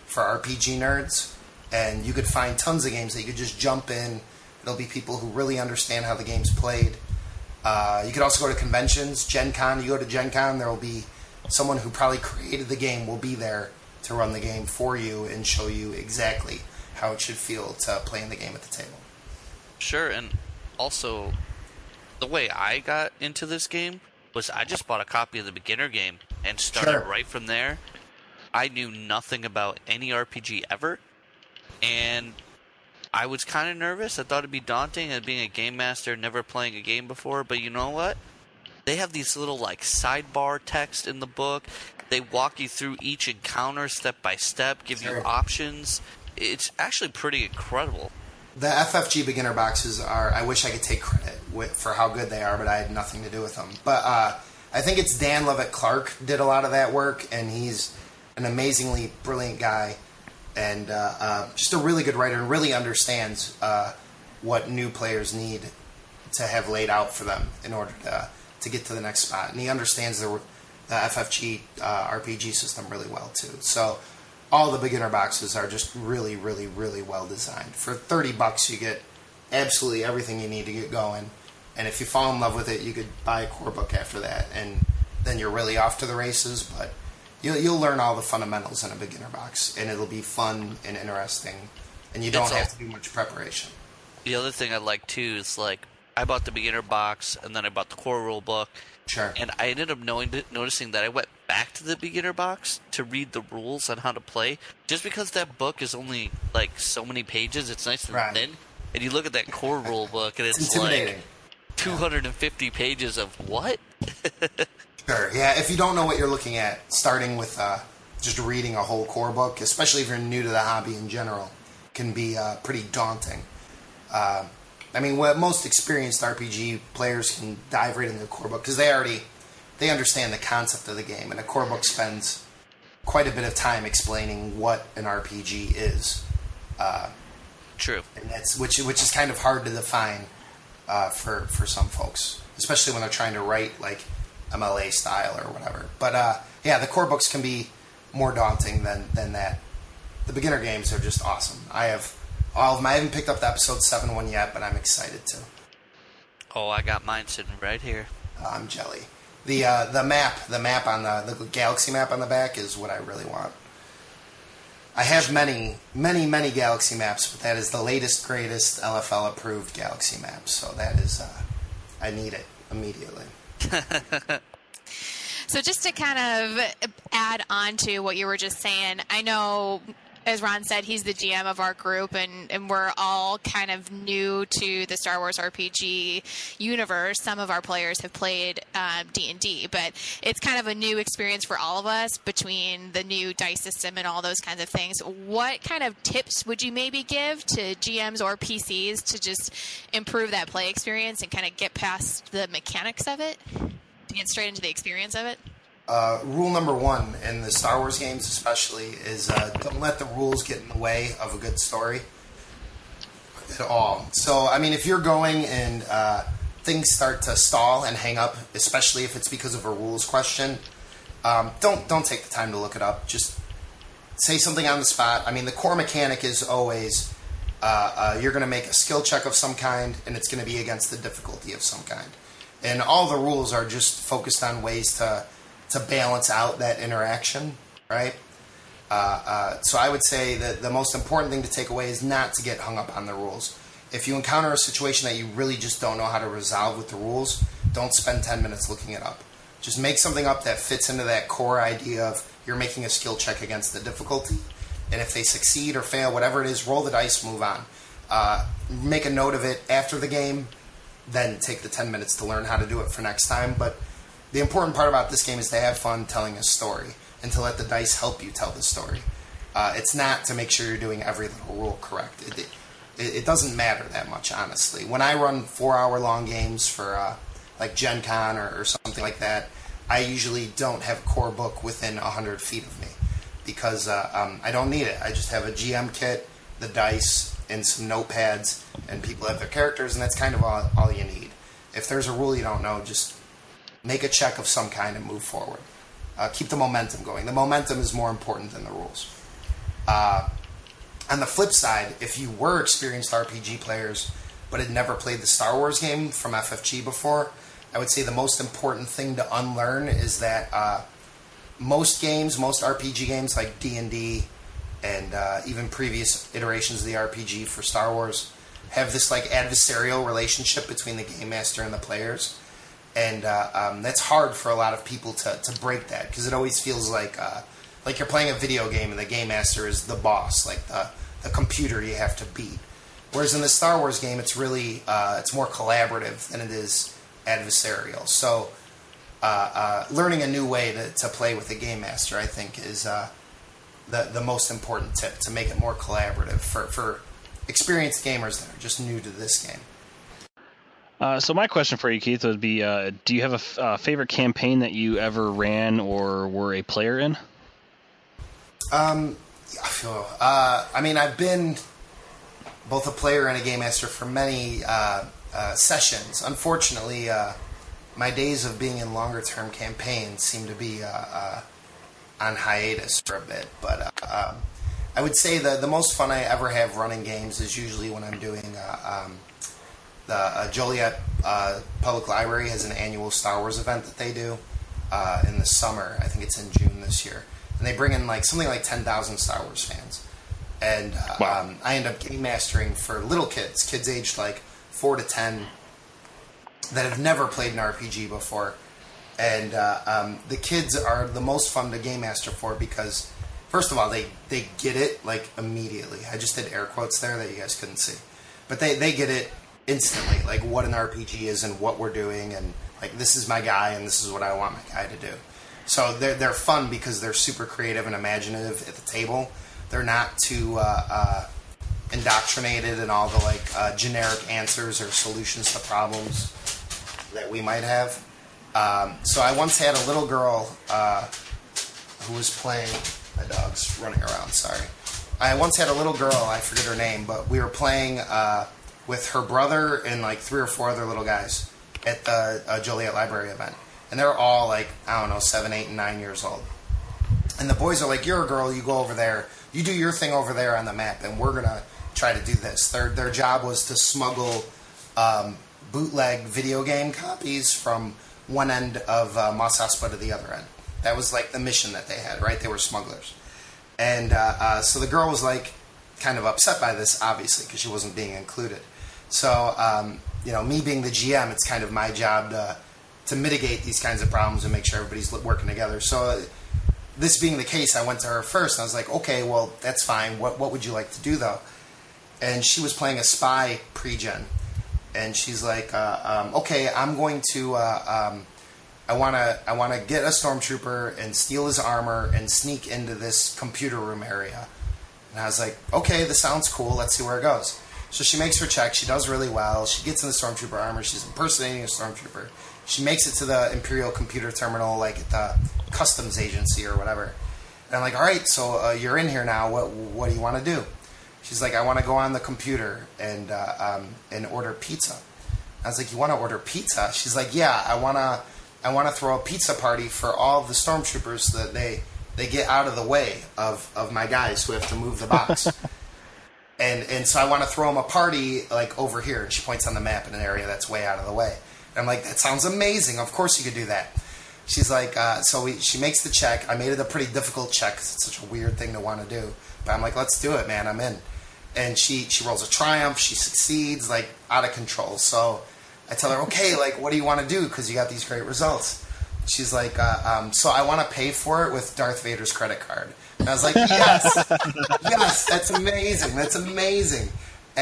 for RPG nerds, and you could find tons of games that you could just jump in. There'll be people who really understand how the game's played. You could also go to conventions, Gen Con. You go to Gen Con, there will be someone who probably created the game will be there to run the game for you and show you exactly how it should feel to play in the game at the table. Sure, and also, the way I got into this game was I just bought a copy of the beginner game and started right from there. I knew nothing about any RPG ever, and I was kind of nervous. I thought it'd be daunting as being a game master, never playing a game before, but you know what? They have these little like sidebar text in the book. They walk you through each encounter step by step, give you options. It's actually pretty incredible. The FFG beginner boxes are, I wish I could take credit for how good they are, but I had nothing to do with them. But I think it's Dan Lovett Clark did a lot of that work, and he's an amazingly brilliant guy and just a really good writer and really understands what new players need to have laid out for them in order to get to the next spot. And he understands the FFG RPG system really well, too. So all the beginner boxes are just really, really, really well designed. For $30, you get absolutely everything you need to get going. And if you fall in love with it, you could buy a core book after that, and then you're really off to the races. But you'll learn all the fundamentals in a beginner box, and it'll be fun and interesting, and you don't have to do much preparation. The other thing I like, too, is like I bought the beginner box, and then I bought the core rule book. Sure. And I ended up noticing that I went back to the beginner box to read the rules on how to play, just because that book is only like so many pages. It's nice and thin, and you look at that core rule book, and it's like 250 pages of what? Sure. Yeah. If you don't know what you're looking at, starting with just reading a whole core book, especially if you're new to the hobby in general, can be pretty daunting. I mean, most experienced RPG players can dive right into the core book because they understand the concept of the game, and a core book spends quite a bit of time explaining what an RPG is. True, and that's which is kind of hard to define for some folks, especially when they're trying to write like MLA style or whatever. But yeah, the core books can be more daunting than that. The beginner games are just awesome. I have all of them. I haven't picked up the episode 7 one yet, but I'm excited to. Oh, I got mine sitting right here. I'm jelly. The map on the galaxy map on the back is what I really want. I have many galaxy maps, but that is the latest, greatest LFL approved galaxy map. So that is, I need it immediately. So just to kind of add on to what you were just saying, I know, as Ron said, he's the GM of our group, and we're all kind of new to the Star Wars RPG universe. Some of our players have played D&D, but it's kind of a new experience for all of us between the new dice system and all those kinds of things. What kind of tips would you maybe give to GMs or PCs to just improve that play experience and kind of get past the mechanics of it, to get straight into the experience of it? Rule number 1 in the Star Wars games especially is don't let the rules get in the way of a good story at all. So, I mean, if you're going and things start to stall and hang up, especially if it's because of a rules question, don't take the time to look it up. Just say something on the spot. I mean, the core mechanic is always you're going to make a skill check of some kind, and it's going to be against the difficulty of some kind. And all the rules are just focused on ways to balance out that interaction, right? So I would say that the most important thing to take away is not to get hung up on the rules. If you encounter a situation that you really just don't know how to resolve with the rules, don't spend 10 minutes looking it up. Just make something up that fits into that core idea of you're making a skill check against the difficulty. And if they succeed or fail, whatever it is, roll the dice, move on. Make a note of it after the game, then take the 10 minutes to learn how to do it for next time. But the important part about this game is to have fun telling a story and to let the dice help you tell the story. It's not to make sure you're doing every little rule correct. It doesn't matter that much, honestly. When I run 4-hour-long games for like Gen Con or something like that, I usually don't have a core book within 100 feet of me because I don't need it. I just have a GM kit, the dice, and some notepads, and people have their characters, and that's kind of all you need. If there's a rule you don't know, just make a check of some kind and move forward. Keep the momentum going. The momentum is more important than the rules. On the flip side, if you were experienced RPG players but had never played the Star Wars game from FFG before, I would say the most important thing to unlearn is that most RPG games like D&D and even previous iterations of the RPG for Star Wars have this like adversarial relationship between the game master and the players. And that's hard for a lot of people to break that, because it always feels like you're playing a video game and the game master is the boss, like the computer you have to beat. Whereas in the Star Wars game, it's really it's more collaborative than it is adversarial. So learning a new way to play with the game master, I think, is the most important tip to make it more collaborative for experienced gamers that are just new to this game. So my question for you, Keith, would be, do you have a favorite campaign that you ever ran or were a player in? I mean, I've been both a player and a game master for many sessions. Unfortunately, my days of being in longer-term campaigns seem to be on hiatus for a bit. But I would say the most fun I ever have running games is usually when I'm doing... the Joliet Public Library has an annual Star Wars event that they do in the summer. I think it's in June this year. And they bring in something like 10,000 Star Wars fans. And wow. I end up game mastering for little kids aged like 4 to 10 that have never played an RPG before. And the kids are the most fun to game master for because, first of all, they get it like immediately. I just did air quotes there that you guys couldn't see. But they get it instantly, like what an RPG is and what we're doing, and like this is my guy and this is what I want my guy to do. So they're fun because they're super creative and imaginative at the table. They're not too indoctrinated in all the generic answers or solutions to problems that we might have. So I once had a little girl who was playing. My dog's running around. Sorry. I once had a little girl. I forget her name, but we were playing with her brother and like 3 or 4 other little guys at the Joliet Library event. And they're all like, I don't know, 7, 8, and 9 years old. And the boys are like, you're a girl, you go over there, you do your thing over there on the map, and we're going to try to do this. Their job was to smuggle bootleg video game copies from one end of Mos Espa to the other end. That was like the mission that they had, right? They were smugglers. And so the girl was like kind of upset by this, obviously, because she wasn't being included. So, me being the GM, it's kind of my job to mitigate these kinds of problems and make sure everybody's working together. So, this being the case, I went to her first, and I was like, okay, well, that's fine. What would you like to do, though? And she was playing a spy pre-gen. And she's like, okay, I'm going to, I want to get a stormtrooper and steal his armor and sneak into this computer room area. And I was like, okay, this sounds cool. Let's see where it goes. So she makes her check. She does really well. She gets in the stormtrooper armor. She's impersonating a stormtrooper. She makes it to the Imperial computer terminal, like at the customs agency or whatever. And I'm like, all right, so you're in here now. What do you want to do? She's like, I want to go on the computer and order pizza. I was like, you want to order pizza? She's like, yeah, I want to throw a pizza party for all of the stormtroopers so that they get out of the way of my guys who have to move the box. And so I want to throw them a party like over here. And she points on the map in an area that's way out of the way. And I'm like, that sounds amazing. Of course you could do that. She's like, she makes the check. I made it a pretty difficult check because it's such a weird thing to want to do. But I'm like, let's do it, man. I'm in. And she rolls a triumph. She succeeds, like, out of control. So I tell her, okay, like, what do you want to do? Because you got these great results. She's like, so I want to pay for it with Darth Vader's credit card. And I was like, yes, yes, that's amazing.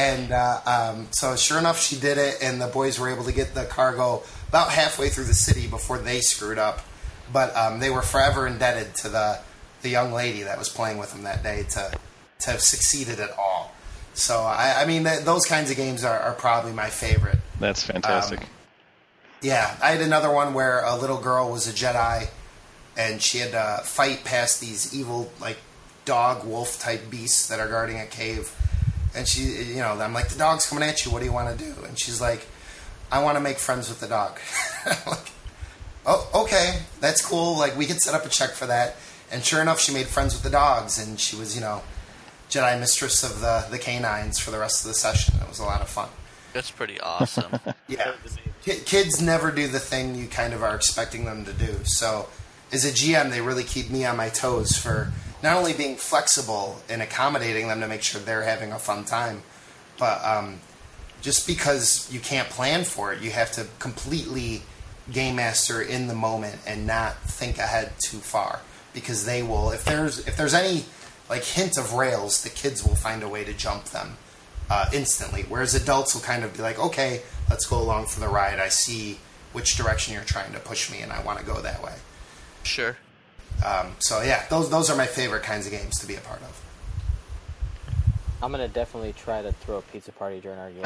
And so sure enough, she did it, and the boys were able to get the cargo about halfway through the city before they screwed up. But they were forever indebted to the young lady that was playing with them that day to have succeeded at all. So, I mean, those kinds of games are probably my favorite. That's fantastic. Yeah, I had another one where a little girl was a Jedi, and she had to fight past these evil, like, dog, wolf type beasts that are guarding a cave. And she, I'm like, the dog's coming at you. What do you want to do? And she's like, I want to make friends with the dog. I'm like, oh, okay, that's cool. Like, we could set up a check for that. And sure enough, she made friends with the dogs, and she was, Jedi Mistress of the Canines for the rest of the session. It was a lot of fun. That's pretty awesome. Yeah. Kids never do the thing you kind of are expecting them to do. So as a GM, they really keep me on my toes for not only being flexible and accommodating them to make sure they're having a fun time, but just because you can't plan for it, you have to completely game master in the moment and not think ahead too far, because they will, if there's any like hint of rails, the kids will find a way to jump them instantly, whereas adults will kind of be like, okay, let's go along for the ride. I see which direction you're trying to push me and I want to go that way. Sure. So yeah, those are my favorite kinds of games to be a part of. I'm gonna definitely try to throw a pizza party during our game.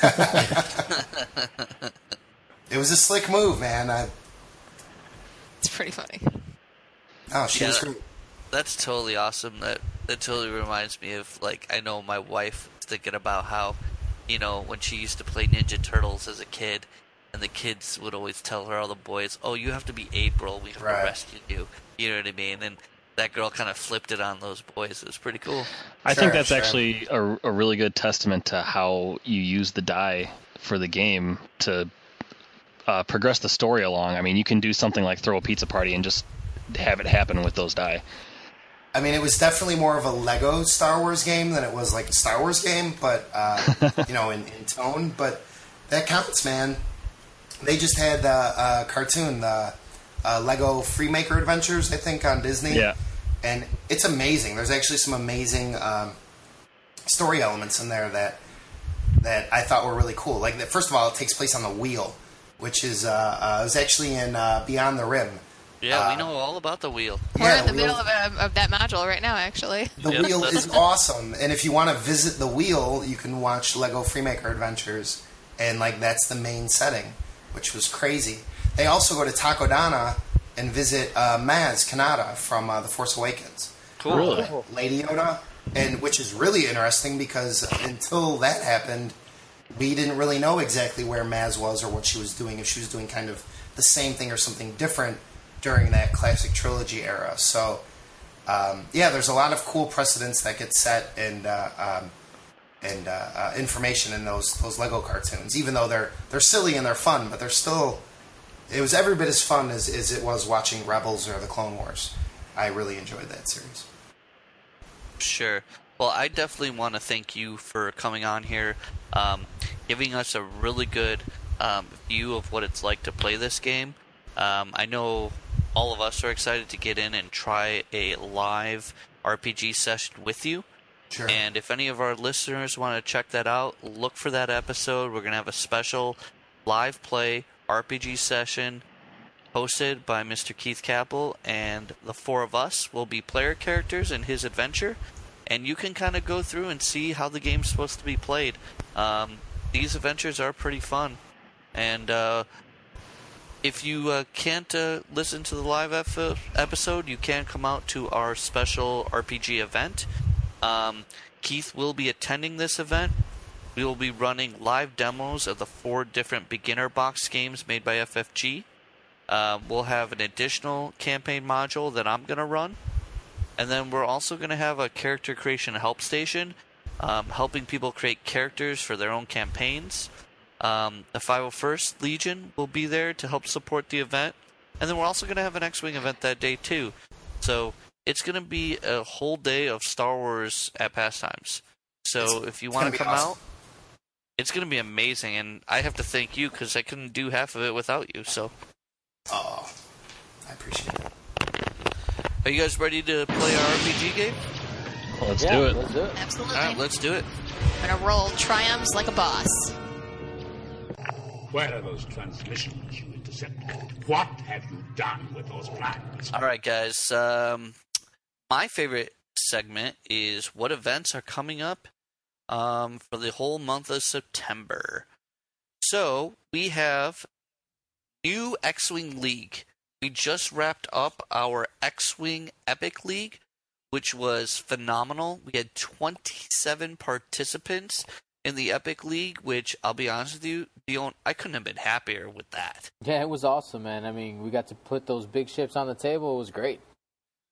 It was a slick move, man. It's pretty funny. Oh, she was great. That's totally awesome. That totally reminds me of, like, I know my wife was thinking about how, you know, when she used to play Ninja Turtles as a kid, and the kids would always tell her, all the boys, oh, you have to be April, we have to rescue you. You know what I mean? And that girl kind of flipped it on those boys. It was pretty cool. I think that's actually a really good testament to how you use the die for the game to progress the story along. I mean, you can do something like throw a pizza party and just have it happen with those die. I mean, it was definitely more of a Lego Star Wars game than it was like a Star Wars game, but you know, in tone. But that counts, man. They just had a cartoon, the Lego Freemaker Adventures, I think, on Disney. Yeah. And it's amazing. There's actually some amazing story elements in there that I thought were really cool. Like, first of all, it takes place on the wheel, which is it was actually in Beyond the Rim. Yeah, we know all about the wheel. We're in the middle of that module right now, actually. The wheel is awesome, and if you want to visit the wheel, you can watch Lego Freemaker Adventures, and like that's the main setting, which was crazy. They also go to Takodana and visit Maz Kanata from The Force Awakens. Cool. Really? Lady Yoda, and which is really interesting because until that happened, we didn't really know exactly where Maz was or what she was doing, if she was doing kind of the same thing or something different during that classic trilogy era. So, yeah, there's a lot of cool precedents that get set and information in those Lego cartoons. Even though they're silly and they're fun, but they're still, it was every bit as fun as it was watching Rebels or the Clone Wars. I really enjoyed that series. Sure. Well, I definitely want to thank you for coming on here, giving us a really good view of what it's like to play this game. I know all of us are excited to get in and try a live RPG session with you. Sure. And if any of our listeners want to check that out, look for that episode. We're going to have a special live play RPG session hosted by Mr. Keith Capel, and the four of us will be player characters in his adventure, and you can kind of go through and see how the game's supposed to be played. These adventures are pretty fun, and if you can't listen to the live episode, you can come out to our special RPG event. Keith will be attending this event. We will be running live demos of the 4 different beginner box games made by FFG. We'll have an additional campaign module that I'm going to run. And then we're also going to have a character creation help station, helping people create characters for their own campaigns. The 501st Legion will be there to help support the event. And then we're also going to have an X-Wing event that day too. So it's going to be a whole day of Star Wars at Pastimes. So if you want to come out, it's going to be amazing. And I have to thank you because I couldn't do half of it without you. So. Oh, I appreciate it. Are you guys ready to play our RPG game? Well, let's do it. Let's do it. Absolutely. All right, let's do it. I'm going to roll triumphs like a boss. Where are those transmissions you intercepted? What have you done with those plans? All right, guys. My favorite segment is what events are coming up for the whole month of September. So we have new X-Wing League. We just wrapped up our X-Wing Epic League, which was phenomenal. We had 27 participants in the Epic League, which, I'll be honest with you, Dion, I couldn't have been happier with that. Yeah, it was awesome, man. I mean, we got to put those big ships on the table. It was great.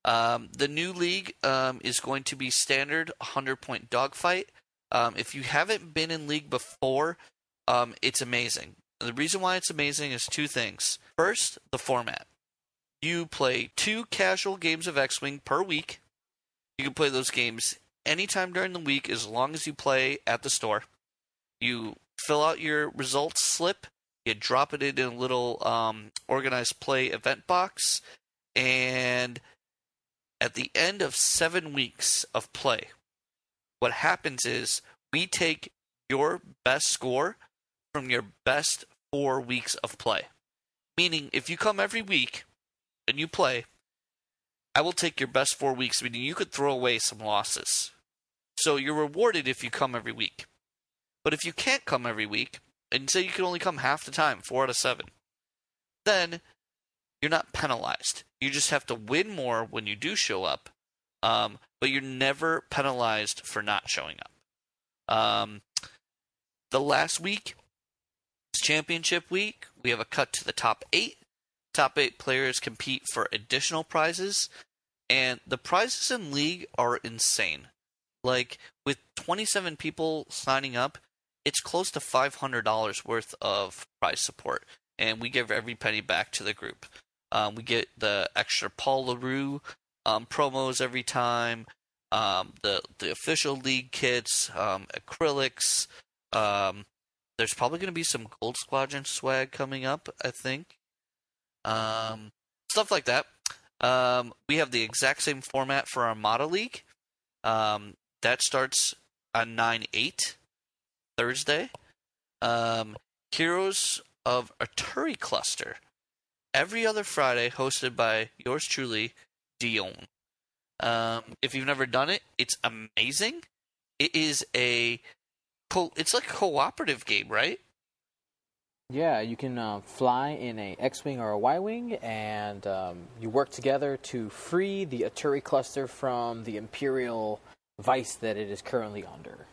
The new league is going to be standard 100-point dogfight. If you haven't been in league before, it's amazing. The reason why it's amazing is two things. First, the format. You play 2 casual games of X-Wing per week. You can play those games anytime during the week as long as you play at the store. You fill out your results slip. You drop it in a little organized play event box. And at the end of 7 weeks of play, what happens is we take your best score from your best 4 weeks of play. Meaning, if you come every week and you play, I will take your best 4 weeks, meaning you could throw away some losses. So you're rewarded if you come every week. But if you can't come every week, and say you can only come half the time, 4 out of 7, then you're not penalized. You just have to win more when you do show up, but you're never penalized for not showing up. The last week is championship week. We have a cut to the top 8. Top 8 players compete for additional prizes, and the prizes in League are insane. Like, with 27 people signing up, it's close to $500 worth of prize support, and we give every penny back to the group. We get the extra Paul LaRue promos every time, the official League kits, acrylics. There's probably going to be some Gold Squadron swag coming up, I think. Stuff like that. We have the exact same format for Armada League. That starts on 9/8, Thursday. Heroes of Artillery Cluster, every other Friday, hosted by yours truly, Dion. If you've never done it, it's amazing. It is it's like a cooperative game, right? Yeah, you can fly in a X-Wing or a Y-Wing, and you work together to free the Artillery Cluster from the Imperial vice that it is currently under.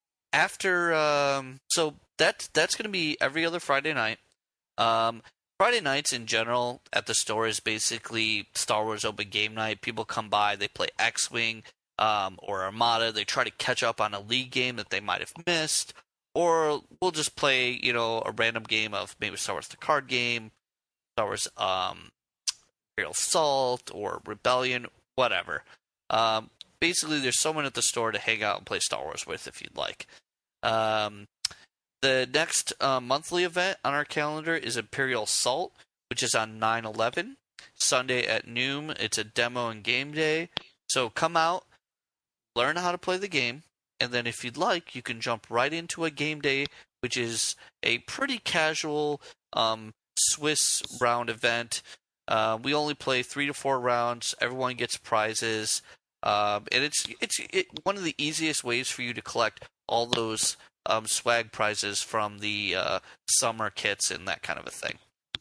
So that's going to be every other Friday night. Friday nights in general at the store is basically Star Wars open game night. People come by, they play X-Wing or Armada. They try to catch up on a League game that they might have missed. Or we'll just play, a random game of maybe Star Wars the card game, Star Wars Imperial Assault, or Rebellion, whatever. Basically, there's someone at the store to hang out and play Star Wars with if you'd like. The next monthly event on our calendar is Imperial Assault, which is on 9/11, Sunday at noon. It's a demo and game day. So come out, learn how to play the game, and then if you'd like, you can jump right into a game day, which is a pretty casual Swiss round event. We only play 3 to 4 rounds. Everyone gets prizes. And it's one of the easiest ways for you to collect all those swag prizes from the summer kits and that kind of a thing.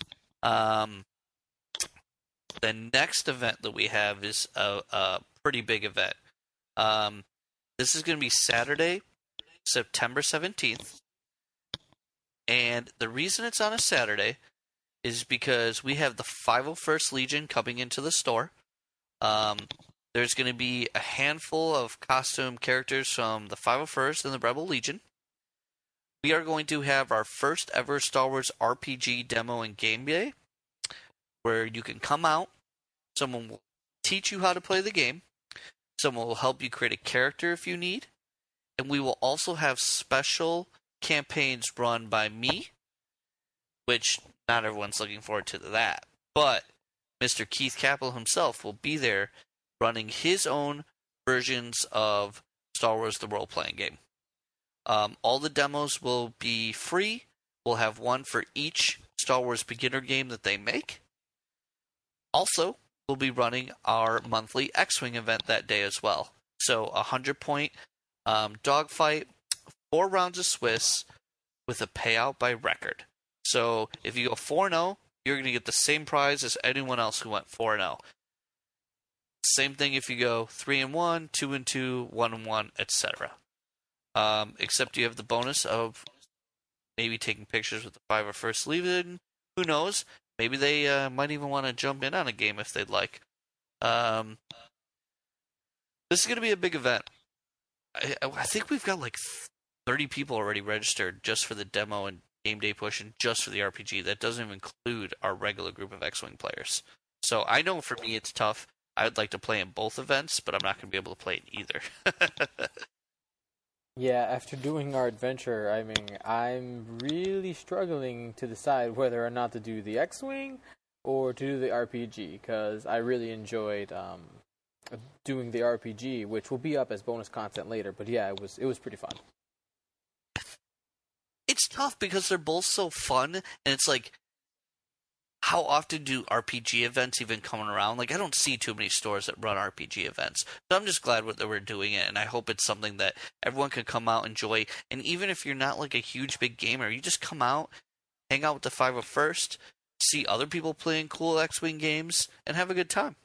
The next event that we have is a pretty big event. This is going to be Saturday, September 17th. And the reason it's on a Saturday is because we have the 501st Legion coming into the store. There's going to be a handful of costume characters from the 501st and the Rebel Legion. We are going to have our first ever Star Wars RPG demo and game day, where you can come out, someone will teach you how to play the game, someone will help you create a character if you need, and we will also have special campaigns run by me, which not everyone's looking forward to that, but Mr. Keith Capel himself will be there running his own versions of Star Wars the role-playing game. All the demos will be free. We'll have one for each Star Wars beginner game that they make. Also, we'll be running our monthly X-Wing event that day as well. So, 100-point dogfight, 4 rounds of Swiss, with a payout by record. So, if you go 4-0, you're going to get the same prize as anyone else who went 4-0. Same thing if you go 3-1, 2-2, 1-1, etc. Except you have the bonus of maybe taking pictures with the 501st Legion. Who knows? Maybe they might even want to jump in on a game if they'd like. This is going to be a big event. I think we've got like 30 people already registered just for the demo and game day push and just for the RPG. That doesn't even include our regular group of X-Wing players. So I know for me it's tough. I would like to play in both events, but I'm not going to be able to play in either. Yeah, after doing our adventure, I mean, I'm really struggling to decide whether or not to do the X-Wing or to do the RPG, because I really enjoyed doing the RPG, which will be up as bonus content later. But yeah, it was pretty fun. It's tough because they're both so fun, and it's like, how often do RPG events even come around? Like, I don't see too many stores that run RPG events. So I'm just glad that we're doing it, and I hope it's something that everyone can come out and enjoy. And even if you're not like a huge, big gamer, you just come out, hang out with the 501st, see other people playing cool X-Wing games, and have a good time.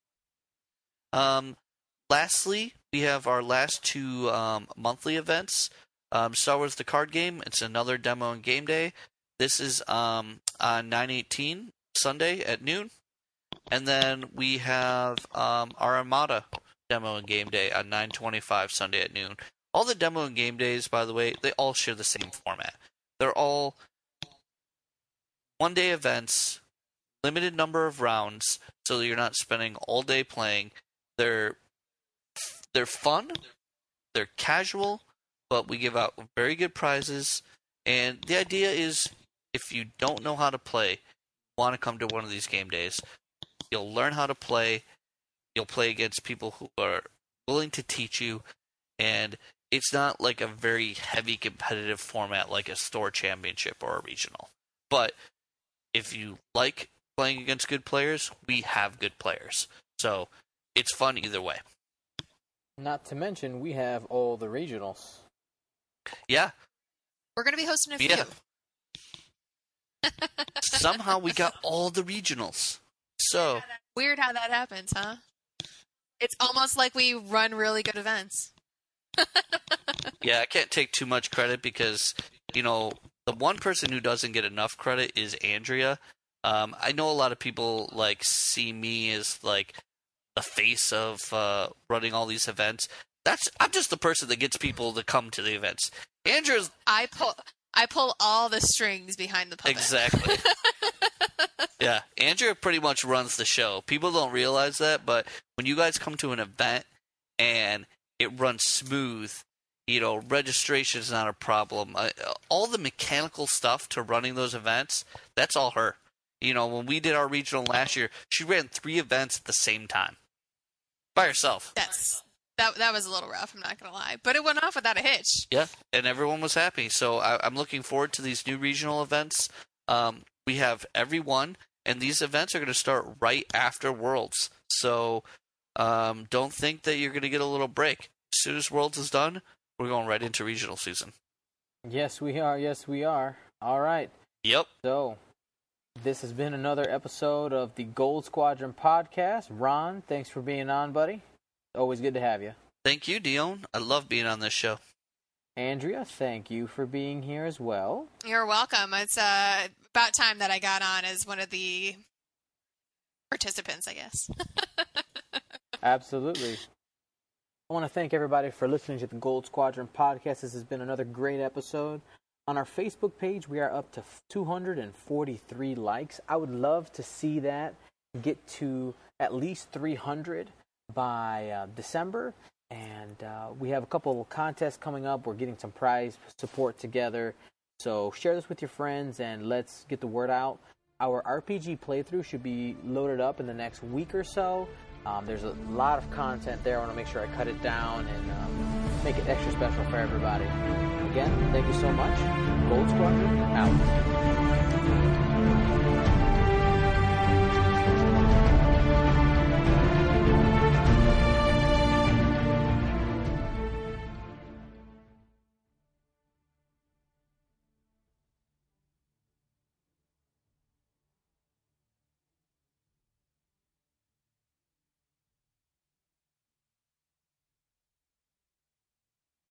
Lastly, we have our last two monthly events. Star Wars the Card Game. It's another demo and game day. This is on 9/18 Sunday at noon. And then we have our Armada demo and game day on 9/25 Sunday at noon. All the demo and game days, by the way, they all share the same format. They're all one-day events, limited number of rounds, so that you're not spending all day playing. They're fun, they're casual, but we give out very good prizes. And the idea is, if you don't know how to play, you want to come to one of these game days, you'll learn how to play, you'll play against people who are willing to teach you, and it's not like a very heavy competitive format like a store championship or a regional. But if you like playing against good players, we have good players. So it's fun either way. Not to mention, we have all the regionals. Yeah. We're going to be hosting a few. Yeah. Somehow we got all the regionals. So weird how that happens, huh? It's almost like we run really good events. Yeah, I can't take too much credit because, the one person who doesn't get enough credit is Andrea. I know a lot of people see me as the face of running all these events. I'm just the person that gets people to come to the events. Andrea's I pull all the strings behind the puppet. Exactly. Yeah, Andrea pretty much runs the show. People don't realize that, but when you guys come to an event and it runs smooth, registration is not a problem. All the mechanical stuff to running those events, that's all her. When we did our regional last year, she ran 3 events at the same time. By herself. That was a little rough, I'm not going to lie. But it went off without a hitch. Yeah, and everyone was happy. So I'm looking forward to these new regional events. We have every one, and these events are going to start right after Worlds. So don't think that you're going to get a little break. As soon as Worlds is done, we're going right into regional season. Yes, we are. Yes, we are. All right. Yep. So this has been another episode of the Gold Squadron podcast. Ron, thanks for being on, buddy. Always good to have you. Thank you, Dion. I love being on this show. Andrea, thank you for being here as well. You're welcome. It's about time that I got on as one of the participants, I guess. Absolutely. I want to thank everybody for listening to the Gold Squadron podcast. This has been another great episode. On our Facebook page, we are up to 243 likes. I would love to see that get to at least 300 by December. And we have a couple of contests coming up. We're getting some prize support together. So share this with your friends and let's get the word out. Our RPG playthrough should be loaded up in the next week or so. There's a lot of content there. I want to make sure I cut it down and make it extra special for everybody. Again, thank you so much. Gold Squadron out.